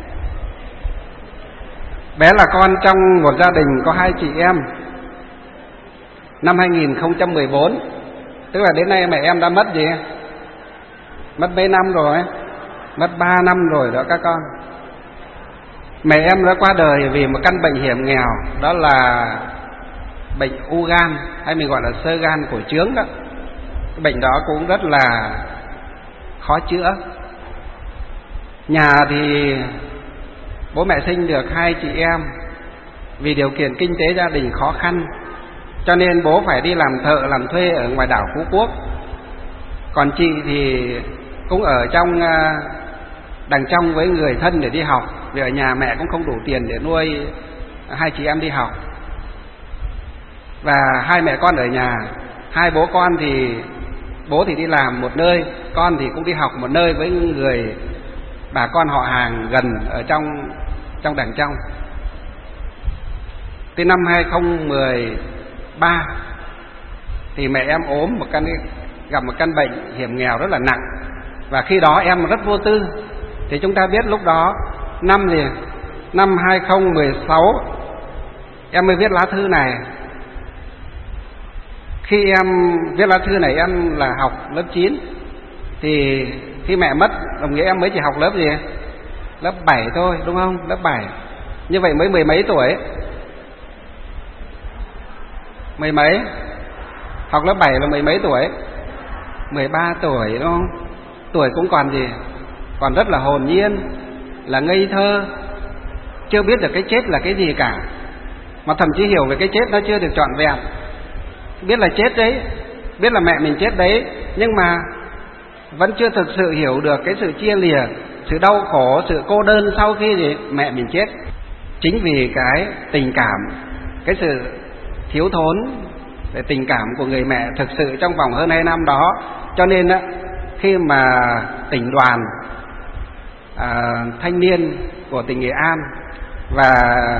Bé là con trong một gia đình có hai chị em. Năm hai nghìn không trăm mười bốn, tức là đến nay mẹ em đã mất gì? Mất mấy năm rồi? mất ba năm rồi đó các con. Mẹ em đã qua đời vì một căn bệnh hiểm nghèo, đó là bệnh u gan, hay mình gọi là xơ gan cổ trướng đó. Cái bệnh đó cũng rất là khó chữa. Nhà thì bố mẹ sinh được hai chị em, vì điều kiện kinh tế gia đình khó khăn cho nên bố phải đi làm thợ làm thuê ở ngoài đảo Phú Quốc. Còn chị thì cũng ở trong đằng trong với người thân để đi học, vì ở nhà mẹ cũng không đủ tiền để nuôi hai chị em đi học. Và hai mẹ con ở nhà, hai bố con thì bố thì đi làm một nơi, con thì cũng đi học một nơi với người bà con họ hàng gần ở trong trong đằng trong. Tới năm hai không một ba thì mẹ em ốm một căn gặp một căn bệnh hiểm nghèo rất là nặng, và khi đó em rất vô tư. Thì chúng ta biết lúc đó năm gì năm hai không một sáu em mới viết lá thư này. Khi em viết lá thư này em là học lớp chín, thì khi mẹ mất đồng nghĩa em mới chỉ học lớp gì lớp bảy thôi, đúng không? Lớp bảy, như vậy mới mười mấy tuổi, mười mấy, học lớp bảy là mười mấy tuổi, mười ba tuổi, đúng không? Tuổi cũng còn gì, còn rất là hồn nhiên, là ngây thơ, chưa biết được cái chết là cái gì cả, mà thậm chí hiểu về cái chết nó chưa được trọn vẹn. Biết là chết đấy, biết là mẹ mình chết đấy, nhưng mà vẫn chưa thực sự hiểu được cái sự chia lìa, sự đau khổ, sự cô đơn sau khi gì mẹ mình chết. Chính vì cái tình cảm, cái sự thiếu thốn về tình cảm của người mẹ thực sự trong vòng hơn hai năm đó, cho nên á, khi mà tỉnh đoàn à, thanh niên của tỉnh Nghệ An và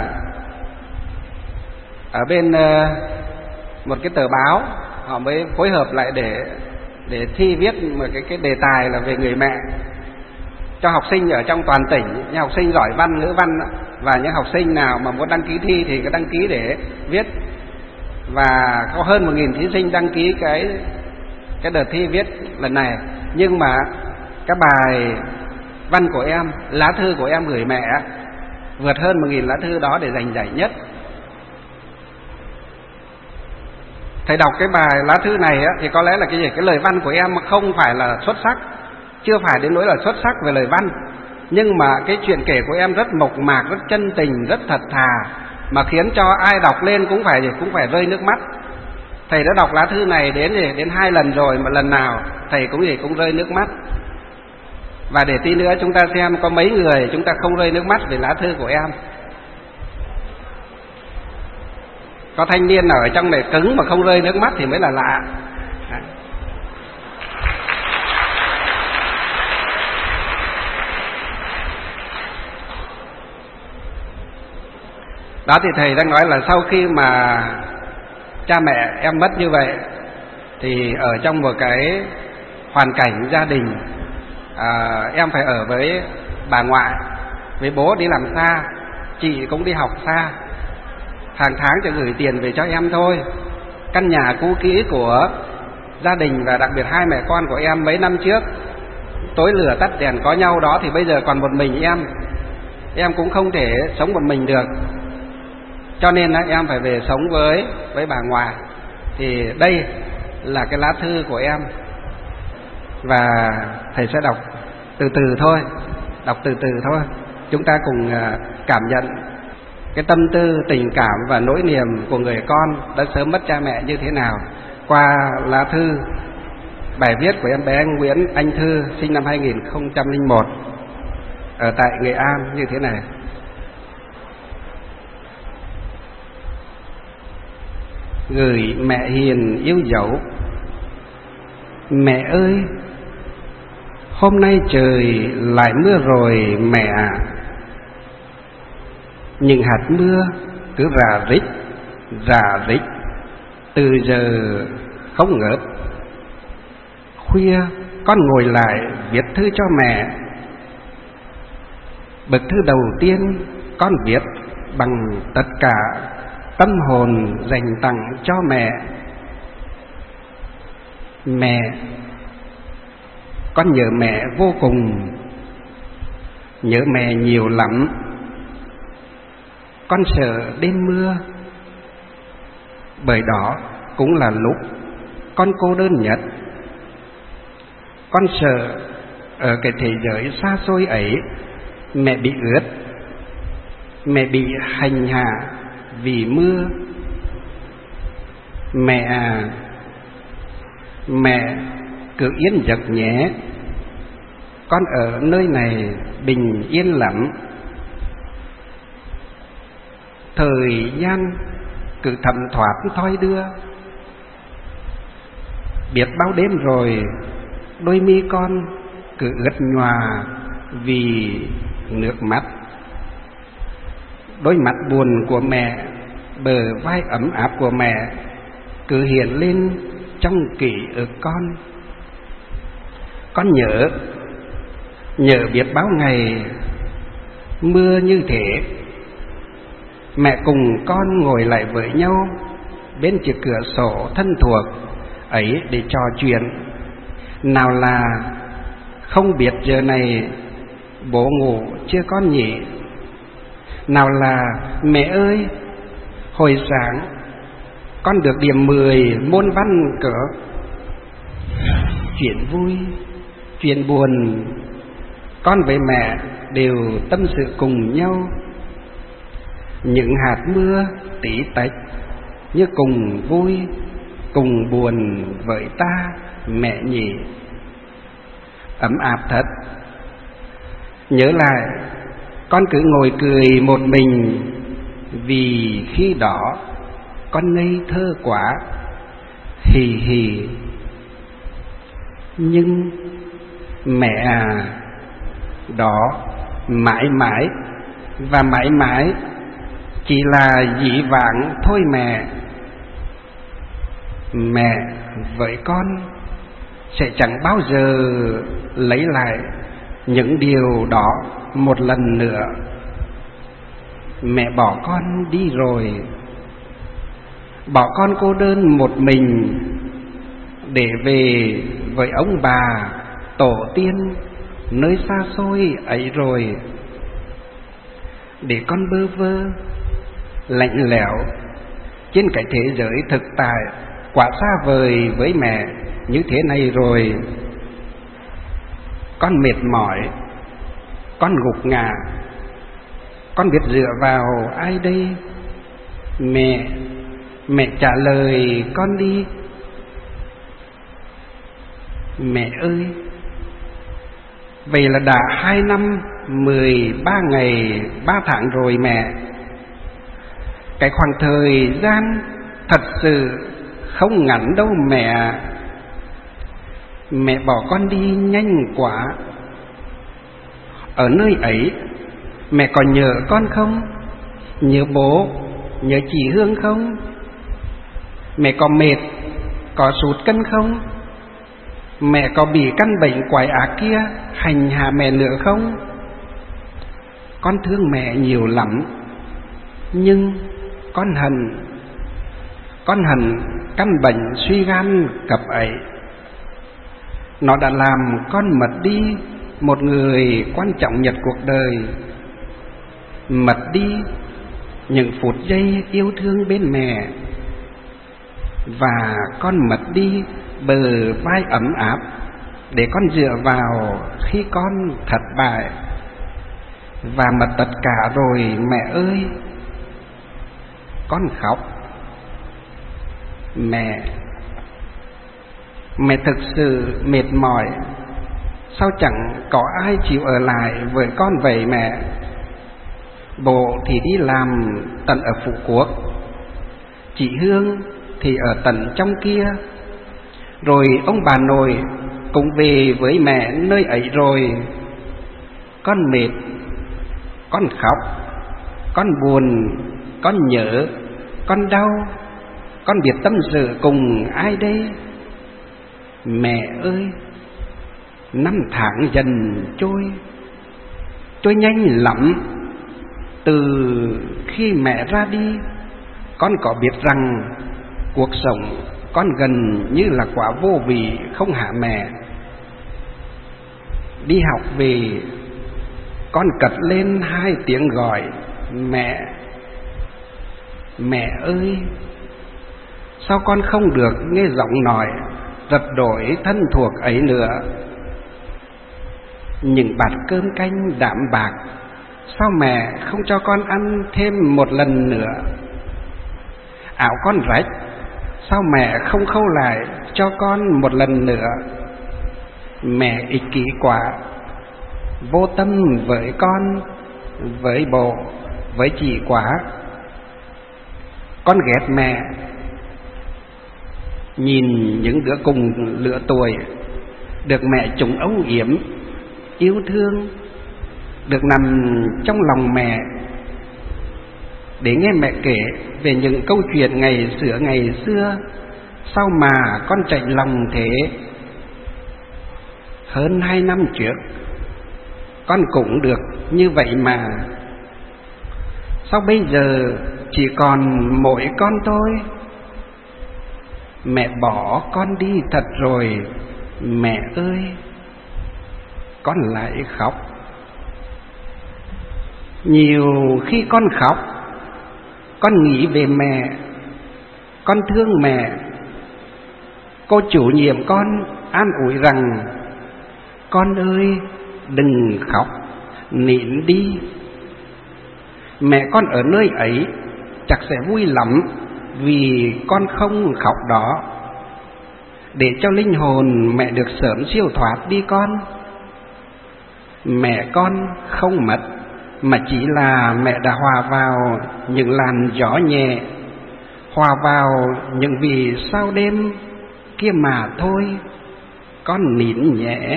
ở bên à, một cái tờ báo, họ mới phối hợp lại để để thi viết một cái cái đề tài là về người mẹ cho học sinh ở trong toàn tỉnh, những học sinh giỏi văn, ngữ văn, và những học sinh nào mà muốn đăng ký thi thì cứ đăng ký để viết. Và có hơn một nghìn thí sinh đăng ký cái cái đợt thi viết lần này. Nhưng mà cái bài văn của em, lá thư của em gửi mẹ vượt hơn một nghìn lá thư đó để giành giải nhất. Thầy đọc cái bài lá thư này á, thì có lẽ là cái gì? Cái lời văn của em không phải là xuất sắc, chưa phải đến nỗi là xuất sắc về lời văn, nhưng mà cái chuyện kể của em rất mộc mạc, rất chân tình, rất thật thà, mà khiến cho ai đọc lên cũng phải gì, cũng phải rơi nước mắt. Thầy đã đọc lá thư này đến gì, đến hai lần rồi, mà lần nào thầy cũng gì cũng rơi nước mắt. Và để tí nữa chúng ta xem có mấy người chúng ta không rơi nước mắt về lá thư của em. Có thanh niên nào ở trong này cứng mà không rơi nước mắt thì mới là lạ. Đó thì thầy đang nói là sau khi mà cha mẹ em mất như vậy, thì ở trong một cái hoàn cảnh gia đình, à, em phải ở với bà ngoại, với bố đi làm xa, chị cũng đi học xa, hàng tháng chỉ gửi tiền về cho em thôi. Căn nhà cũ kỹ của gia đình và đặc biệt hai mẹ con của em mấy năm trước tối lửa tắt đèn có nhau đó, thì bây giờ còn một mình em, em cũng không thể sống một mình được, cho nên em phải về sống với với bà ngoại. Thì đây là cái lá thư của em, và thầy sẽ đọc từ từ thôi, đọc từ từ thôi, chúng ta cùng cảm nhận cái tâm tư, tình cảm và nỗi niềm của người con đã sớm mất cha mẹ như thế nào qua lá thư, bài viết của em bé Nguyễn Anh Thư, sinh năm hai nghìn không trăm lẻ một, ở tại Nghệ An như thế này. Gửi mẹ hiền yêu dấu. Mẹ ơi, hôm nay trời lại mưa rồi mẹ ạ. Những hạt mưa cứ rả rích, rả rích từ giờ không ngớt. Khuya con ngồi lại viết thư cho mẹ. Bức thư đầu tiên con viết bằng tất cả tâm hồn dành tặng cho mẹ. Mẹ, con nhớ mẹ vô cùng, nhớ mẹ nhiều lắm. Con sợ đêm mưa, bởi đó cũng là lúc con cô đơn nhất. Con sợ ở cái thế giới xa xôi ấy mẹ bị ướt, mẹ bị hành hạ vì mưa. Mẹ à, mẹ cứ yên giấc nhé, con ở nơi này bình yên lắm. Thời gian cứ thấm thoát thoi đưa, biết bao đêm rồi đôi mi con cứ ướt nhòa vì nước mắt. Đôi mắt buồn của mẹ, bờ vai ấm áp của mẹ cứ hiện lên trong ký ức con. Con nhớ, nhớ biết bao ngày mưa như thế, mẹ cùng con ngồi lại với nhau bên chiếc cửa sổ thân thuộc ấy để trò chuyện. Nào là không biết giờ này bố ngủ chưa con nhỉ? Nào là mẹ ơi, hồi sáng con được điểm mười môn văn cỡ. Chuyện vui, chuyện buồn, con với mẹ đều tâm sự cùng nhau. Những hạt mưa tí tách như cùng vui cùng buồn với ta mẹ nhỉ. Ấm áp thật. Nhớ lại con cứ ngồi cười một mình, vì khi đó con ngây thơ quá. Hì hì. Nhưng mẹ à, đó mãi mãi và mãi mãi chỉ là dĩ vãng thôi mẹ. Mẹ với con sẽ chẳng bao giờ lấy lại những điều đó một lần nữa. Mẹ bỏ con đi rồi, bỏ con cô đơn một mình để về với ông bà tổ tiên nơi xa xôi ấy rồi. Để con bơ vơ lạnh lẽo trên cái thế giới thực tại quá xa vời với mẹ như thế này rồi. Con mệt mỏi, con gục ngã, con biết dựa vào ai đây? Mẹ, mẹ trả lời con đi. Mẹ ơi, vậy là đã hai năm mười ba ngày ba tháng rồi mẹ. Cái khoảng thời gian thật sự không ngắn đâu mẹ. Mẹ bỏ con đi nhanh quá. Ở nơi ấy mẹ còn nhớ con không? Nhớ bố, nhớ chị Hương không? Mẹ có mệt, có sụt cân không? Mẹ có bị căn bệnh quái ác kia hành hạ mẹ nữa không? Con thương mẹ nhiều lắm, nhưng con hận, con hận căn bệnh suy gan cập ấy. Nó đã làm con mất đi một người quan trọng nhất cuộc đời, mất đi những phút giây yêu thương bên mẹ, và con mất đi bờ vai ấm áp để con dựa vào khi con thất bại. Và mất tất cả rồi mẹ ơi. Con khóc. Mẹ, mẹ thực sự mệt mỏi. Sao chẳng có ai chịu ở lại với con vậy mẹ? Bố thì đi làm tận ở Phú Quốc, chị Hương thì ở tận trong kia, rồi ông bà nội cũng về với mẹ nơi ấy rồi. Con mệt, con khóc, con buồn, con nhớ, con đau, con biết tâm sự cùng ai đây? Mẹ ơi, năm tháng dần trôi, trôi nhanh lắm. Từ khi mẹ ra đi, con có biết rằng cuộc sống con gần như là quả vô vị không hả mẹ? Đi học về, con cất lên hai tiếng gọi mẹ. Mẹ ơi, sao con không được nghe giọng nói rật đổi thân thuộc ấy nữa? Những bát cơm canh đạm bạc, sao mẹ không cho con ăn thêm một lần nữa? Áo con rách, sao mẹ không khâu lại cho con một lần nữa? Mẹ ích kỷ quá, vô tâm với con, với bộ, với chị quá. Con ghét mẹ. Nhìn những đứa cùng lứa tuổi được mẹ chúng âu yếm, yêu thương, được nằm trong lòng mẹ, để nghe mẹ kể về những câu chuyện ngày xưa ngày xưa, sao mà con chạnh lòng thế? Hơn hai năm trước con cũng được như vậy mà, sao bây giờ chỉ còn mỗi con tôi? Mẹ bỏ con đi thật rồi, mẹ ơi. Con lại khóc. Nhiều khi con khóc, con nghĩ về mẹ, con thương mẹ. Cô chủ nhiệm con an ủi rằng: con ơi, đừng khóc, nín đi. Mẹ con ở nơi ấy chắc sẽ vui lắm vì con không khóc đó, để cho linh hồn mẹ được sớm siêu thoát đi con. Mẹ con không mất, mà chỉ là mẹ đã hòa vào những làn gió nhẹ, hòa vào những vì sao đêm kia mà thôi. Con nín nhẹ.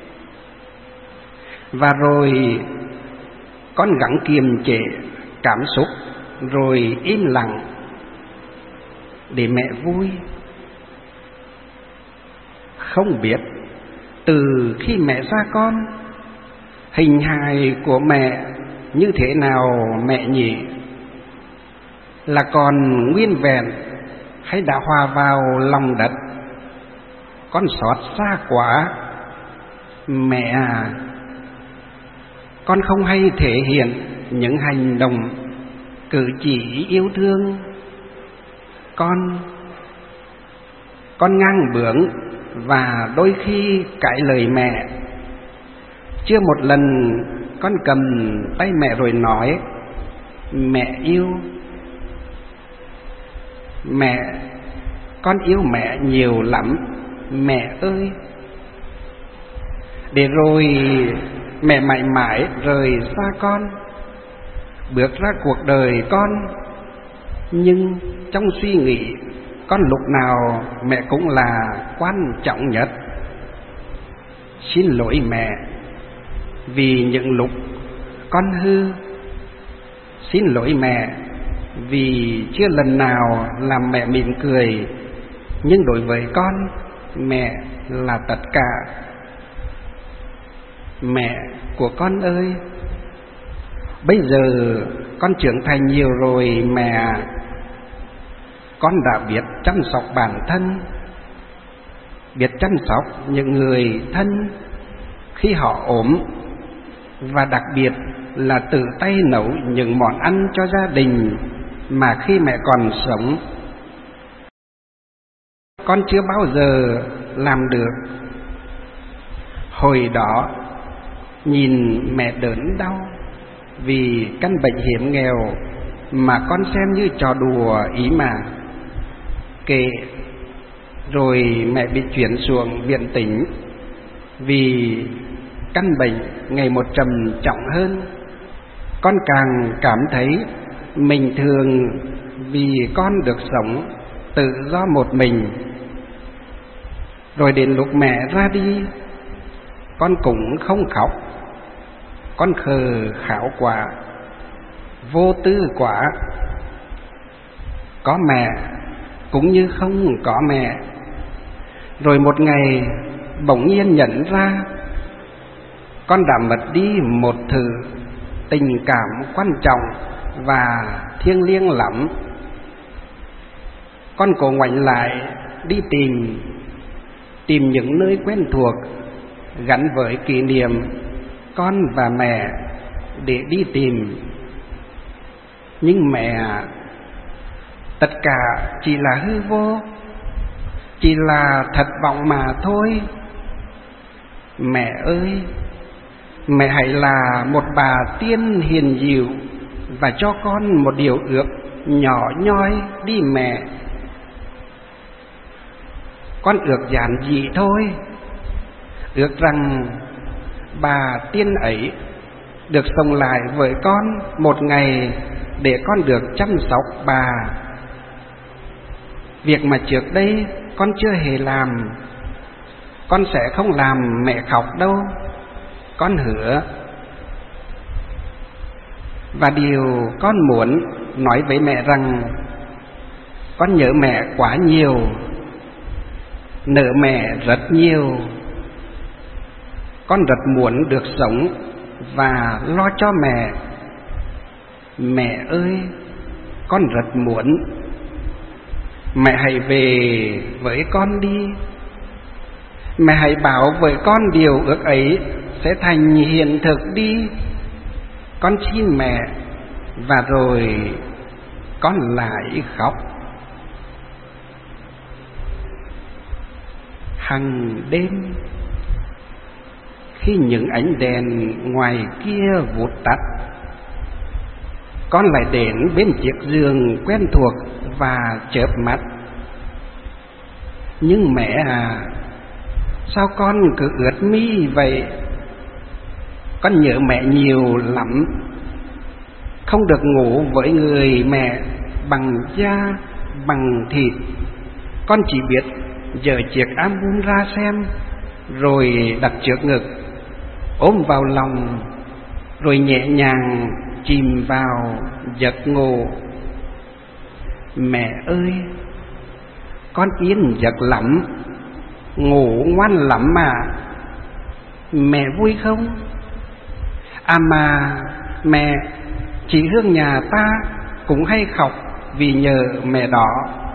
Và rồi con gắng kiềm chế cảm xúc, rồi im lặng để mẹ vui. Không biết từ khi mẹ xa con, hình hài của mẹ như thế nào mẹ nhỉ? Là còn nguyên vẹn hay đã hòa vào lòng đất? Con xót xa quá. Mẹ à, con không hay thể hiện những hành động cử chỉ yêu thương. Con Con ngang bướng và đôi khi cãi lời mẹ. Chưa một lần con cầm tay mẹ rồi nói: mẹ yêu. Mẹ, con yêu mẹ nhiều lắm, mẹ ơi. Để rồi mẹ mãi mãi rời xa con, bước ra cuộc đời con. Nhưng trong suy nghĩ con lúc nào mẹ cũng là quan trọng nhất. Xin lỗi mẹ vì những lúc con hư. Xin lỗi mẹ vì chưa lần nào làm mẹ mỉm cười. Nhưng đối với con, mẹ là tất cả. Mẹ của con ơi, bây giờ con trưởng thành nhiều rồi mẹ. Con đã biết chăm sóc bản thân, biết chăm sóc những người thân khi họ ốm, và đặc biệt là tự tay nấu những món ăn cho gia đình mà khi mẹ còn sống con chưa bao giờ làm được. Hồi đó nhìn mẹ đớn đau vì căn bệnh hiểm nghèo mà con xem như trò đùa ý mà. Kể rồi mẹ bị chuyển xuống viện tỉnh vì căn bệnh ngày một trầm trọng hơn. Con càng cảm thấy mình thường vì con được sống tự do một mình. Rồi đến lúc mẹ ra đi, con cũng không khóc. Con khờ khảo quá, vô tư quá. Có mẹ cũng như không có mẹ. Rồi một ngày bỗng nhiên nhận ra con đã mất đi một thứ tình cảm quan trọng và thiêng liêng lắm. Con cố ngoảnh lại đi tìm Tìm những nơi quen thuộc gắn với kỷ niệm con và mẹ để đi tìm. Nhưng mẹ, tất cả chỉ là hư vô, chỉ là thất vọng mà thôi. Mẹ ơi, mẹ hãy là một bà tiên hiền dịu và cho con một điều ước nhỏ nhoi đi mẹ. Con ước giản dị thôi, ước rằng bà tiên ấy được sống lại với con một ngày để con được chăm sóc bà. Việc mà trước đây con chưa hề làm, con sẽ không làm mẹ khóc đâu, con hứa. Và điều con muốn nói với mẹ rằng con nhớ mẹ quá nhiều, nợ mẹ rất nhiều. Con rất muốn được sống và lo cho mẹ. Mẹ ơi, con rất muốn. Mẹ hãy về với con đi. Mẹ hãy bảo với con điều ước ấy sẽ thành hiện thực đi. Con xin mẹ. Và rồi con lại khóc. Hằng đêm, khi những ánh đèn ngoài kia vụt tắt, con lại đến bên chiếc giường quen thuộc và chớp mắt. Nhưng mẹ à, sao con cứ ướt mi vậy? Con nhớ mẹ nhiều lắm. Không được ngủ với người mẹ bằng da, bằng thịt. Con chỉ biết dở chiếc album ra xem, rồi đặt trước ngực, ôm vào lòng, rồi nhẹ nhàng chìm vào giấc ngủ. Mẹ ơi, con yên giấc lắm, ngủ ngoan lắm mà. Mẹ vui không? À mà mẹ, chị Hương nhà ta cũng hay khóc vì nhờ mẹ đó.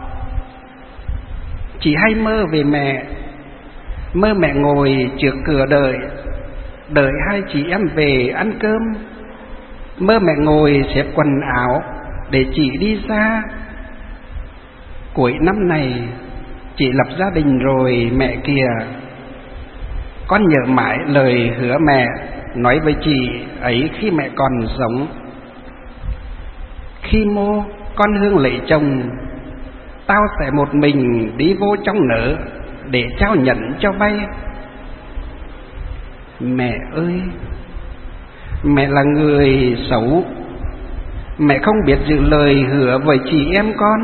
Chị hay mơ về mẹ, mơ mẹ ngồi trước cửa đợi, đợi hai chị em về ăn cơm. Mơ mẹ ngồi xếp quần áo để chị đi xa. Cuối năm này chị lập gia đình rồi mẹ kìa. Con nhớ mãi lời hứa mẹ nói với chị ấy khi mẹ còn sống. Khi mô con Hương lấy chồng, tao sẽ một mình đi vô trong nở để trao nhận cho bay. Mẹ ơi, mẹ là người xấu. Mẹ không biết giữ lời hứa với chị em con.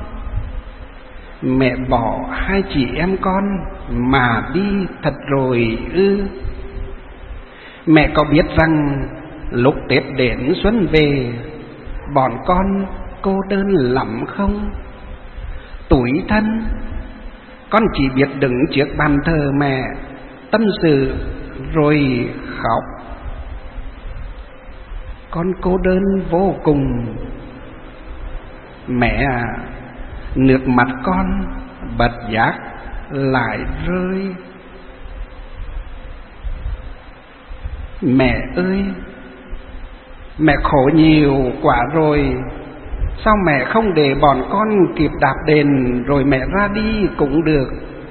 Mẹ bỏ hai chị em con mà đi thật rồi ư? Mẹ có biết rằng lúc Tết đến xuân về, bọn con cô đơn lắm không? Tủi thân. Con chỉ biết đứng trước bàn thờ mẹ, tâm sự rồi khóc. Con cô đơn vô cùng. Mẹ à, nước mắt con bất giác lại rơi. Mẹ ơi, mẹ khổ nhiều quá rồi. Sao mẹ không để bọn con kịp đạp đền rồi mẹ ra đi cũng được?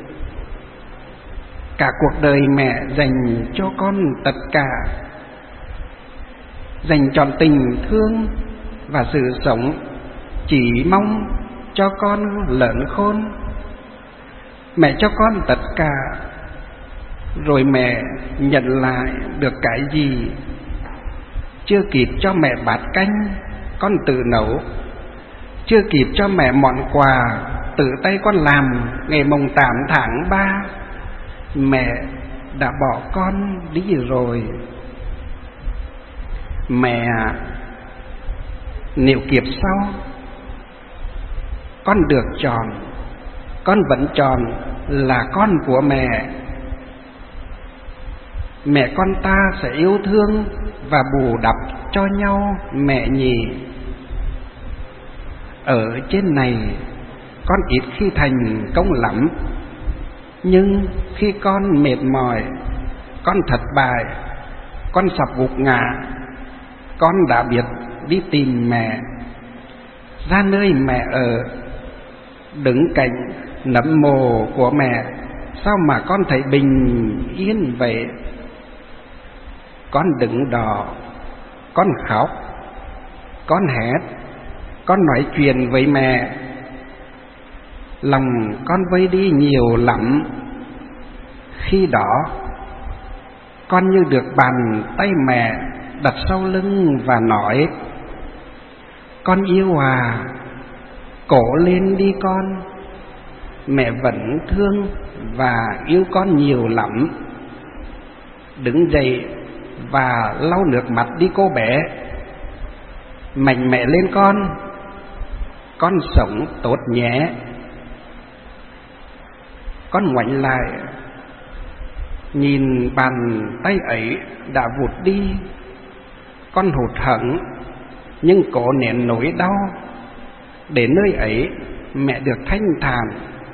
Cả cuộc đời mẹ dành cho con tất cả, dành trọn tình thương và sự sống, chỉ mong cho con lớn khôn. Mẹ cho con tất cả, rồi mẹ nhận lại được cái gì? Chưa kịp cho mẹ bát canh, con tự nấu. Chưa kịp cho mẹ món quà, tự tay con làm ngày mồng tám tháng ba. Mẹ đã bỏ con đi rồi. Mẹ, nếu kiếp sau con được chọn, con vẫn chọn là con của mẹ. Mẹ con ta sẽ yêu thương và bù đắp cho nhau mẹ nhỉ. Ở trên này con ít khi thành công lắm, nhưng khi con mệt mỏi, con thất bại, con sắp gục ngã, con đã biết đi tìm mẹ, ra nơi mẹ ở, đứng cạnh nấm mồ của mẹ. Sao mà con thấy bình yên vậy? Con đứng đó, con khóc, con hét, con nói chuyện với mẹ. Lòng con vơi đi nhiều lắm. Khi đó con như được bàn tay mẹ đặt sau lưng và nói: con yêu à, cố lên đi con. Mẹ vẫn thương và yêu con nhiều lắm. Đứng dậy và lau nước mắt đi cô bé. Mạnh mẽ lên con, con sống tốt nhé. Con ngoảnh lại, nhìn bàn tay ấy đã vụt đi. Con hụt hẫng nhưng cố nén nỗi đau. Đến nơi ấy mẹ được thanh thản.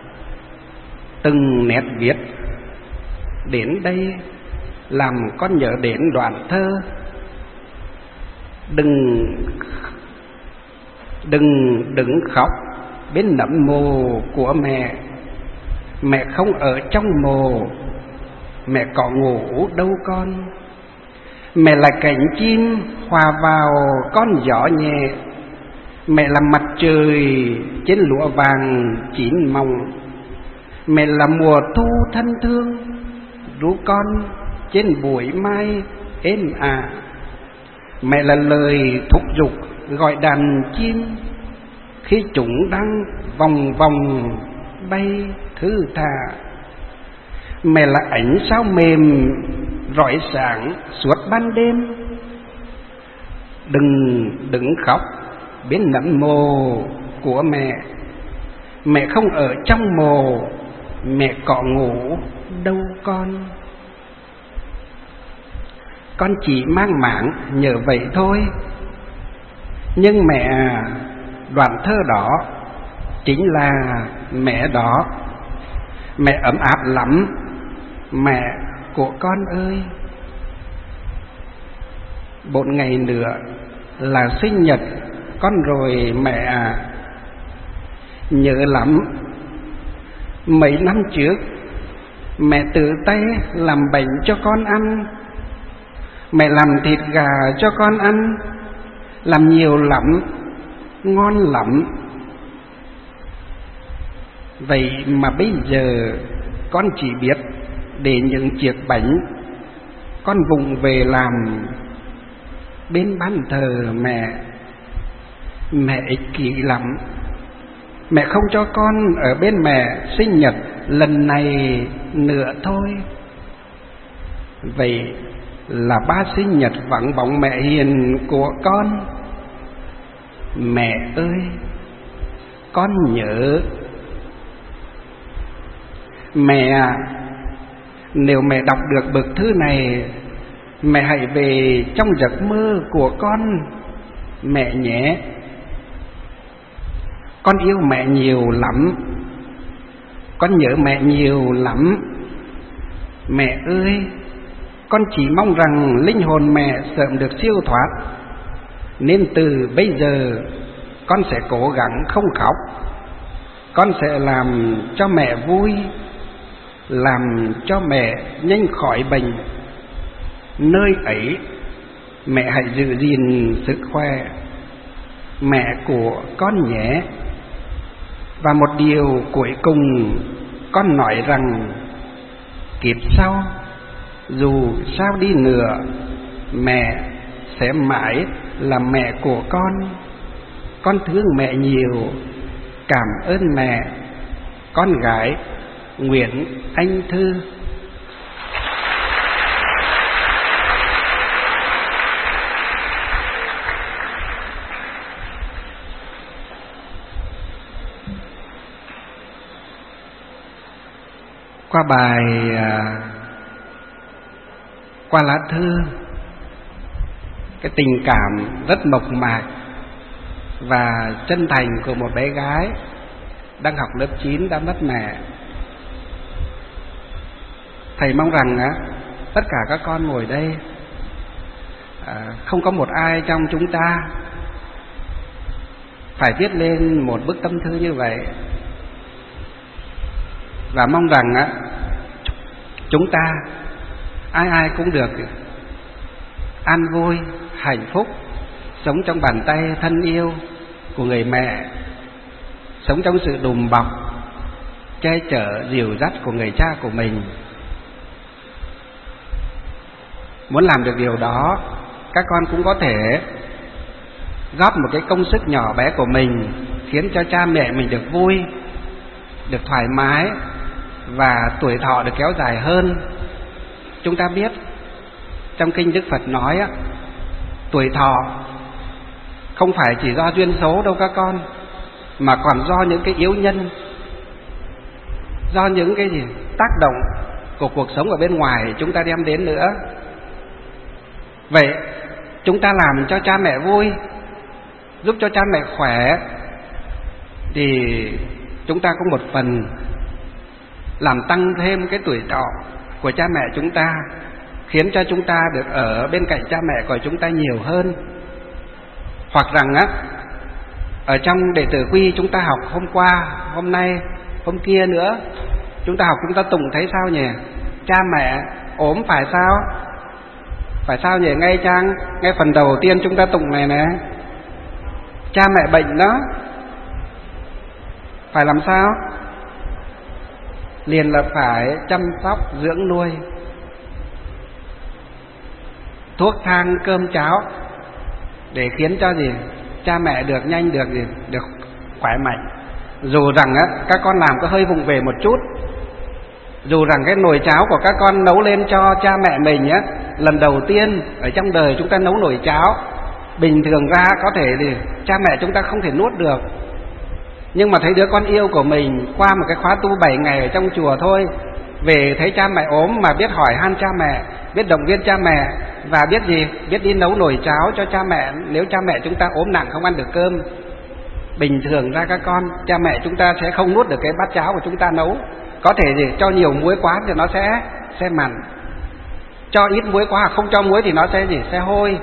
Từng nét viết đến đây làm con nhớ đến đoạn thơ: Đừng Đừng đứng khóc bên nấm mồ của mẹ. Mẹ không ở trong mồ, mẹ có ngủ đâu con. Mẹ là cánh chim hòa vào con gió nhẹ. Mẹ là mặt trời trên lúa vàng chín mọng. Mẹ là mùa thu thân thương ru con trên bụi mai êm ả. Mẹ là lời thúc giục gọi đàn chim khi chúng đang vòng vòng bay thư thả. Mẹ là ánh sao mềm rọi sáng suốt ban đêm. Đừng đứng khóc bên nấm mồ của mẹ. Mẹ không ở trong mồ, mẹ có ngủ đâu con. Con chỉ mang máng nhớ vậy thôi. Nhưng mẹ, đoạn thơ đó chính là mẹ đó. Mẹ ấm áp lắm, mẹ của con ơi. Bốn ngày nữa là sinh nhật con rồi mẹ à. Nhớ lắm, mấy năm trước mẹ tự tay làm bánh cho con ăn. Mẹ làm thịt gà cho con ăn, làm nhiều lắm, ngon lắm. Vậy mà bây giờ con chỉ biết để những chiếc bánh con vụng về làm bên bàn thờ mẹ. Mẹ ích kỷ lắm. Mẹ không cho con ở bên mẹ sinh nhật lần này nữa thôi. Vậy là ba sinh nhật vắng bóng mẹ hiền của con. Mẹ ơi, con nhớ. Mẹ à, nếu mẹ đọc được bức thư này, mẹ hãy về trong giấc mơ của con mẹ nhé. Con yêu mẹ nhiều lắm, con nhớ mẹ nhiều lắm. Mẹ ơi, con chỉ mong rằng linh hồn mẹ sớm được siêu thoát. Nên từ bây giờ con sẽ cố gắng không khóc. Con sẽ làm cho mẹ vui, làm cho mẹ nhanh khỏi bệnh. Nơi ấy mẹ hãy giữ gìn sức khỏe, mẹ của con nhé. Và một điều cuối cùng con nói rằng kiếp sau dù sao đi nữa, mẹ sẽ mãi là mẹ của con. Con thương mẹ nhiều. Cảm ơn mẹ. Con gái Nguyễn Anh Thư. Qua bài qua lá thư, cái tình cảm rất mộc mạc và chân thành của một bé gái đang học lớp chín đã mất mẹ. Thầy mong rằng á, tất cả các con ngồi đây à, không có một ai trong chúng ta phải viết lên một bức tâm thư như vậy. Và mong rằng á, chúng ta ai ai cũng được an vui, hạnh phúc, sống trong bàn tay thân yêu của người mẹ, sống trong sự đùm bọc, che chở, dìu dắt của người cha của mình. Muốn làm được điều đó, các con cũng có thể góp một cái công sức nhỏ bé của mình, khiến cho cha mẹ mình được vui, được thoải mái và tuổi thọ được kéo dài hơn. Chúng ta biết trong kinh Đức Phật nói á, tuổi thọ không phải chỉ do duyên số đâu các con, mà còn do những cái yếu nhân, do những cái gì tác động của cuộc sống ở bên ngoài chúng ta đem đến nữa. Vậy chúng ta làm cho cha mẹ vui, giúp cho cha mẹ khỏe, thì chúng ta có một phần làm tăng thêm cái tuổi thọ của cha mẹ chúng ta, khiến cho chúng ta được ở bên cạnh cha mẹ của chúng ta nhiều hơn. Hoặc rằng á, ở trong đệ tử quy chúng ta học hôm qua, hôm nay, hôm kia nữa, chúng ta học chúng ta tụng thấy sao nhỉ? Cha mẹ ốm phải sao? Phải sao nhỉ? Ngay trang, ngay phần đầu tiên chúng ta tụng này nè, cha mẹ bệnh đó, phải làm sao? Liền là phải chăm sóc dưỡng nuôi, thuốc thang cơm cháo, để khiến cho gì cha mẹ được nhanh được gì được khỏe mạnh. Dù rằng á, các con làm có hơi vụng về một chút, dù rằng cái nồi cháo của các con nấu lên cho cha mẹ mình á, lần đầu tiên ở trong đời chúng ta nấu nồi cháo, bình thường ra có thể thì cha mẹ chúng ta không thể nuốt được, nhưng mà thấy đứa con yêu của mình qua một cái khóa tu bảy ngày ở trong chùa thôi, về thấy cha mẹ ốm mà biết hỏi han cha mẹ, biết động viên cha mẹ, và biết gì, biết đi nấu nồi cháo cho cha mẹ nếu cha mẹ chúng ta ốm nặng không ăn được cơm. Bình thường ra các con, cha mẹ chúng ta sẽ không nuốt được cái bát cháo của chúng ta nấu. Có thể gì cho nhiều muối quá thì nó sẽ sẽ mặn, cho ít muối quá hoặc không cho muối thì nó sẽ gì sẽ hôi.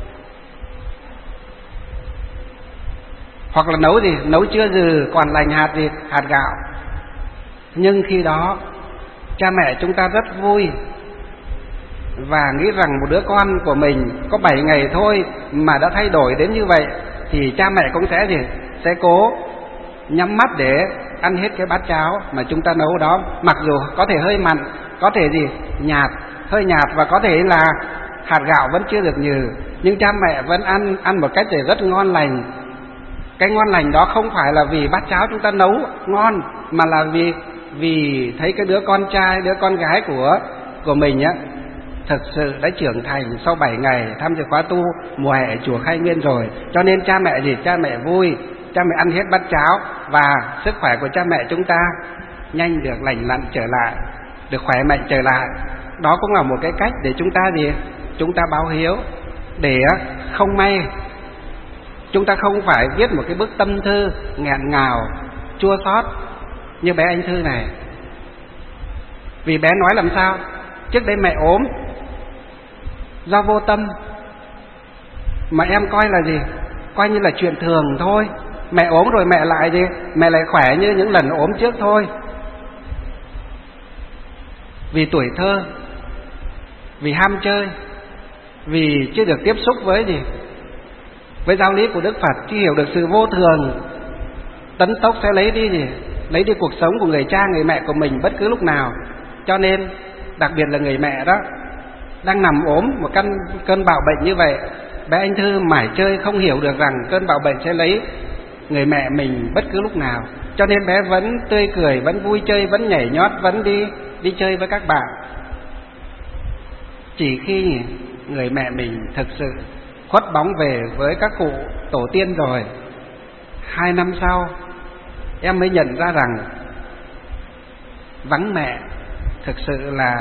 Hoặc là nấu gì nấu chưa dừ còn lành hạt gì hạt gạo. Nhưng khi đó cha mẹ chúng ta rất vui, và nghĩ rằng một đứa con của mình có bảy ngày thôi mà đã thay đổi đến như vậy, thì cha mẹ cũng sẽ gì sẽ cố nhắm mắt để ăn hết cái bát cháo mà chúng ta nấu đó. Mặc dù có thể hơi mặn, có thể gì nhạt, hơi nhạt, và có thể là hạt gạo vẫn chưa được nhừ, nhưng cha mẹ vẫn ăn ăn một cách để rất ngon lành. Cái ngon lành đó không phải là vì bát cháo chúng ta nấu ngon, mà là vì vì thấy cái đứa con trai, đứa con gái của của mình á thực sự đã trưởng thành sau bảy ngày tham dự khóa tu mùa hè ở chùa Khai Nguyên rồi. Cho nên cha mẹ gì cha mẹ vui, cha mẹ ăn hết bát cháo, và sức khỏe của cha mẹ chúng ta nhanh được lành lặn trở lại, được khỏe mạnh trở lại. Đó cũng là một cái cách để chúng ta gì chúng ta báo hiếu, để không may chúng ta không phải viết một cái bức tâm thư nghẹn ngào, chua xót như bé anh Thư này. Vì bé nói làm sao? Trước đây mẹ ốm do vô tâm, mà em coi là gì? Coi như là chuyện thường thôi. Mẹ ốm rồi mẹ lại gì? Mẹ lại khỏe như những lần ốm trước thôi. Vì tuổi thơ, vì ham chơi, vì chưa được tiếp xúc với gì với giáo lý của Đức Phật, chưa hiểu được sự vô thường, tấn tốc sẽ lấy đi gì lấy đi cuộc sống của người cha người mẹ của mình bất cứ lúc nào. Cho nên đặc biệt là người mẹ đó đang nằm ốm một căn cơn bạo bệnh như vậy, bé anh Thư mải chơi không hiểu được rằng cơn bạo bệnh sẽ lấy người mẹ mình bất cứ lúc nào. Cho nên bé vẫn tươi cười, vẫn vui chơi, vẫn nhảy nhót, vẫn đi đi chơi với các bạn. Chỉ khi người mẹ mình thực sự khuất bóng về với các cụ tổ tiên rồi, hai năm sau em mới nhận ra rằng vắng mẹ thực sự là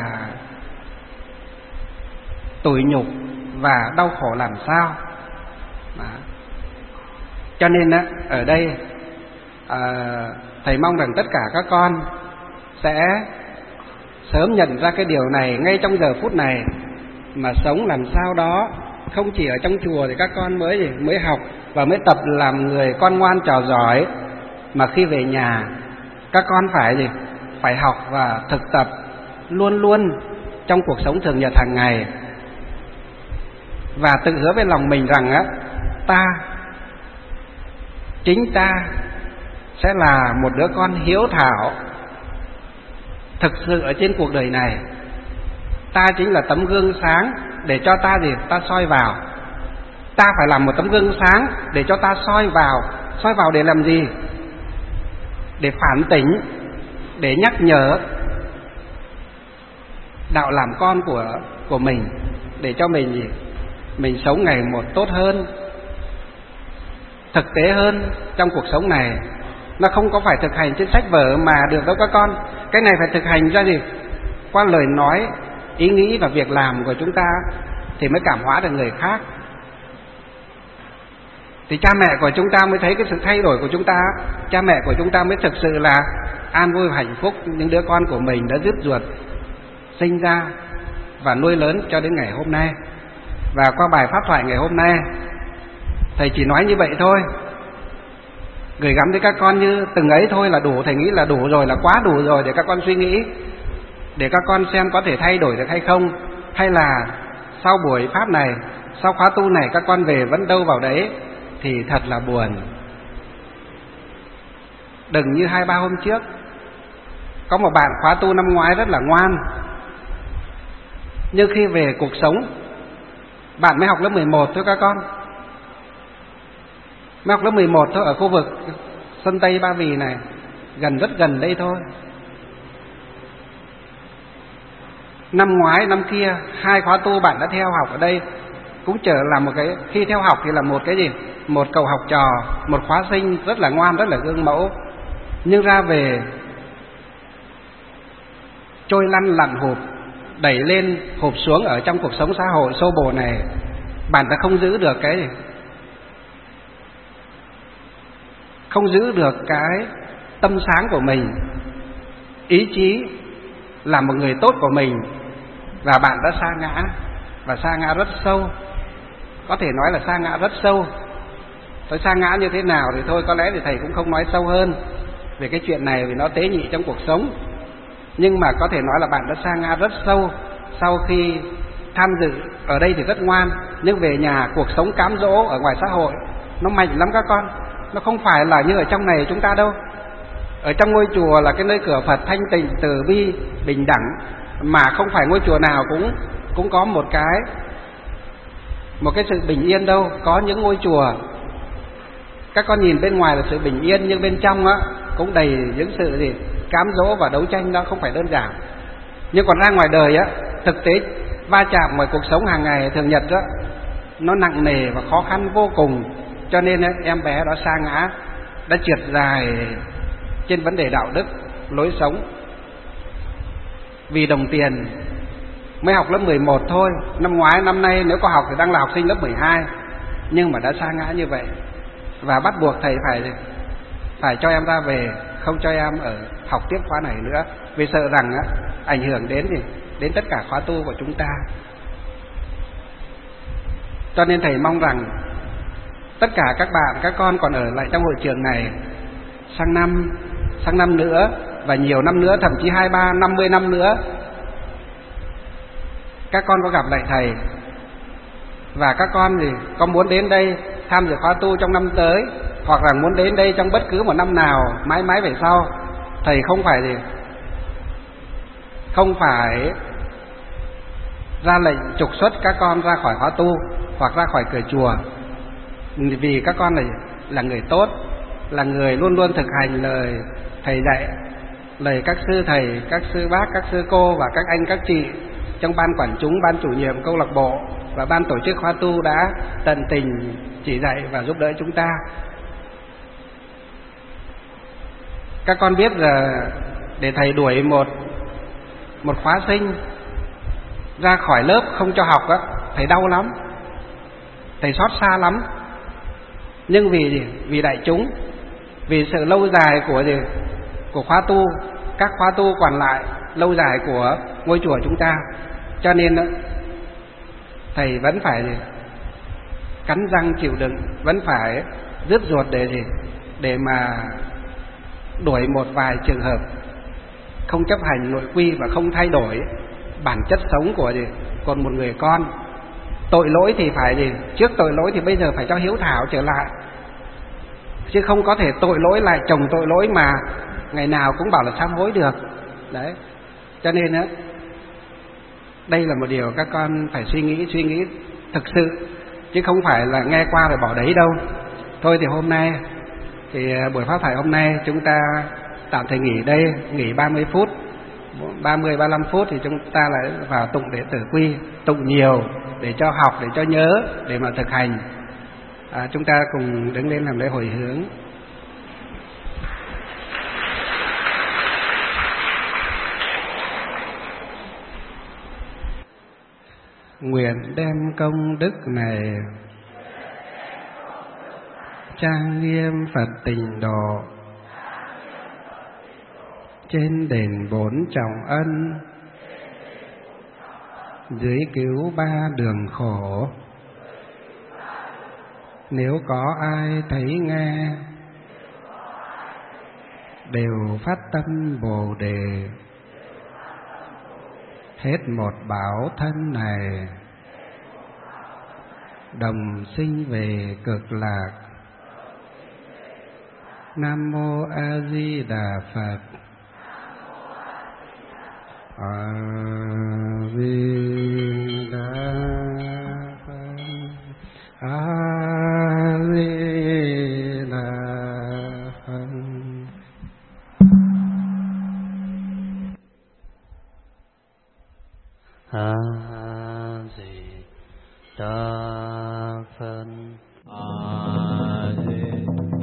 tủi nhục và đau khổ làm sao. Đó. Cho nên á, ở đây à, thầy mong rằng tất cả các con sẽ sớm nhận ra cái điều này ngay trong giờ phút này, mà sống làm sao đó không chỉ ở trong chùa thì các con mới gì mới học và mới tập làm người con ngoan trò giỏi, mà khi về nhà các con phải gì phải học và thực tập luôn luôn trong cuộc sống thường nhật hàng ngày, và tự hứa với lòng mình rằng á, ta chính ta sẽ là một đứa con hiếu thảo thực sự ở trên cuộc đời này. Ta chính là tấm gương sáng để cho ta gì ta soi vào. Ta phải làm một tấm gương sáng để cho ta soi vào. Soi vào để làm gì? Để phản tỉnh, để nhắc nhở đạo làm con của của mình, để cho mình gì mình sống ngày một tốt hơn, thực tế hơn trong cuộc sống này. Nó không có phải thực hành trên sách vở mà được đâu các con. Cái này phải thực hành ra gì qua lời nói, ý nghĩ và việc làm của chúng ta thì mới cảm hóa được người khác. Thì cha mẹ của chúng ta mới thấy cái sự thay đổi của chúng ta. Cha mẹ của chúng ta mới thực sự là an vui và hạnh phúc những đứa con của mình đã rứt ruột sinh ra và nuôi lớn cho đến ngày hôm nay. Và qua bài pháp thoại ngày hôm nay, thầy chỉ nói như vậy thôi, gửi gắm tới các con như từng ấy thôi là đủ. Thầy nghĩ là đủ rồi, là quá đủ rồi để các con suy nghĩ, để các con xem có thể thay đổi được hay không. Hay là sau buổi pháp này, sau khóa tu này các con về vẫn đâu vào đấy thì thật là buồn. Đừng như hai ba hôm trước, có một bạn khóa tu năm ngoái rất là ngoan, nhưng khi về cuộc sống, bạn mới học lớp mười một thôi các con, mới học lớp mười một thôi, ở khu vực Sơn Tây Ba Vì này, gần rất gần đây thôi. Năm ngoái, năm kia, hai khóa tu bạn đã theo học ở đây, cũng trở là một cái, khi theo học thì là một cái gì? Một cậu học trò, một khóa sinh rất là ngoan, rất là gương mẫu. Nhưng ra về trôi lăn lặn hụp, đẩy lên hụp xuống ở trong cuộc sống xã hội xô bồ này, bạn đã không giữ được cái gì? Không giữ được cái tâm sáng của mình, ý chí là một người tốt của mình, và bạn đã sa ngã, và sa ngã rất sâu. Có thể nói là sa ngã rất sâu. Tôi sa ngã như thế nào thì thôi, có lẽ thì thầy cũng không nói sâu hơn về cái chuyện này vì nó tế nhị trong cuộc sống. Nhưng mà có thể nói là bạn đã sa ngã rất sâu sau khi tham dự ở đây thì rất ngoan, nhưng về nhà cuộc sống cám dỗ ở ngoài xã hội nó mạnh lắm các con. Nó không phải là như ở trong này chúng ta đâu. Ở trong ngôi chùa là cái nơi cửa Phật thanh tịnh, từ bi, bình đẳng, mà không phải ngôi chùa nào cũng cũng có một cái một cái sự bình yên đâu. Có những ngôi chùa các con nhìn bên ngoài là sự bình yên, nhưng bên trong á cũng đầy những sự gì cám dỗ và đấu tranh, đó không phải đơn giản. Nhưng còn ra ngoài đời á, thực tế va chạm ngoài cuộc sống hàng ngày thường nhật á, nó nặng nề và khó khăn vô cùng. Cho nên em bé đó sa ngã, đã trượt dài trên vấn đề đạo đức, lối sống. Vì đồng tiền mới học lớp mười một thôi. Năm ngoái, năm nay nếu có học thì đang là học sinh lớp mười hai, nhưng mà đã sa ngã như vậy. Và bắt buộc thầy phải phải cho em ra về, không cho em ở học tiếp khóa này nữa, vì sợ rằng á, ảnh hưởng đến gì đến tất cả khóa tu của chúng ta. Cho nên thầy mong rằng tất cả các bạn, các con còn ở lại trong hội trường này sang năm, sang năm nữa và nhiều năm nữa, thậm chí hai ba, năm mươi năm nữa, các con có gặp lại thầy, và các con thì có muốn đến đây tham dự khóa tu trong năm tới, hoặc là muốn đến đây trong bất cứ một năm nào mãi mãi về sau, thầy không phải gì không phải ra lệnh trục xuất các con ra khỏi khóa tu hoặc ra khỏi cửa chùa, vì các con này là người tốt, là người luôn luôn thực hành lời thầy dạy, lời các sư thầy, các sư bác, các sư cô và các anh các chị trong ban quản chúng, ban chủ nhiệm câu lạc bộ và ban tổ chức khóa tu đã tận tình chỉ dạy và giúp đỡ chúng ta. Các con biết là để thầy đuổi một một khóa sinh ra khỏi lớp không cho học á, thầy đau lắm, thầy xót xa lắm. Nhưng vì gì? Vì đại chúng, vì sự lâu dài của gì? Của khóa tu, các khóa tu còn lại lâu dài của ngôi chùa chúng ta, cho nên thầy vẫn phải cắn răng chịu đựng, vẫn phải rứt ruột để gì? Để mà đuổi một vài trường hợp không chấp hành nội quy và không thay đổi bản chất sống của gì? Của một người con. Tội lỗi thì phải gì? Trước tội lỗi thì bây giờ phải cho hiếu thảo trở lại, chứ không có thể tội lỗi lại chồng tội lỗi mà ngày nào cũng bảo là sám hối được. Đấy, cho nên á, đây là một điều các con phải suy nghĩ, suy nghĩ thực sự, chứ không phải là nghe qua rồi bỏ đấy đâu. Thôi thì hôm nay thì buổi pháp thoại hôm nay chúng ta tạm thời nghỉ đây, nghỉ ba mươi phút, ba mươi ba mươi lăm phút thì chúng ta lại vào tụng đệ tử quy, tụng nhiều để cho học, để cho nhớ, để mà thực hành. À, chúng ta cùng đứng lên làm lễ hồi hướng. Nguyện đem công đức này trang nghiêm Phật Tịnh Độ, trên đền bốn trọng ân, dưới cứu ba đường khổ. Nếu có ai thấy nghe, đều phát tâm Bồ Đề, hết một bảo thân này, đồng sinh về cực lạc. Nam Mô A Di Đà Phật. A Di Đà Phật. A Di Đà Phật. A Di Đà Phật. A Di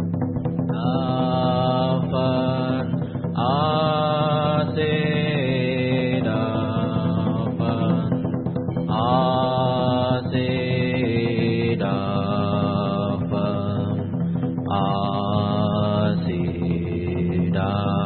Đà Phật. A Di Đà Phật. A Di Đà Phật. A Di Đà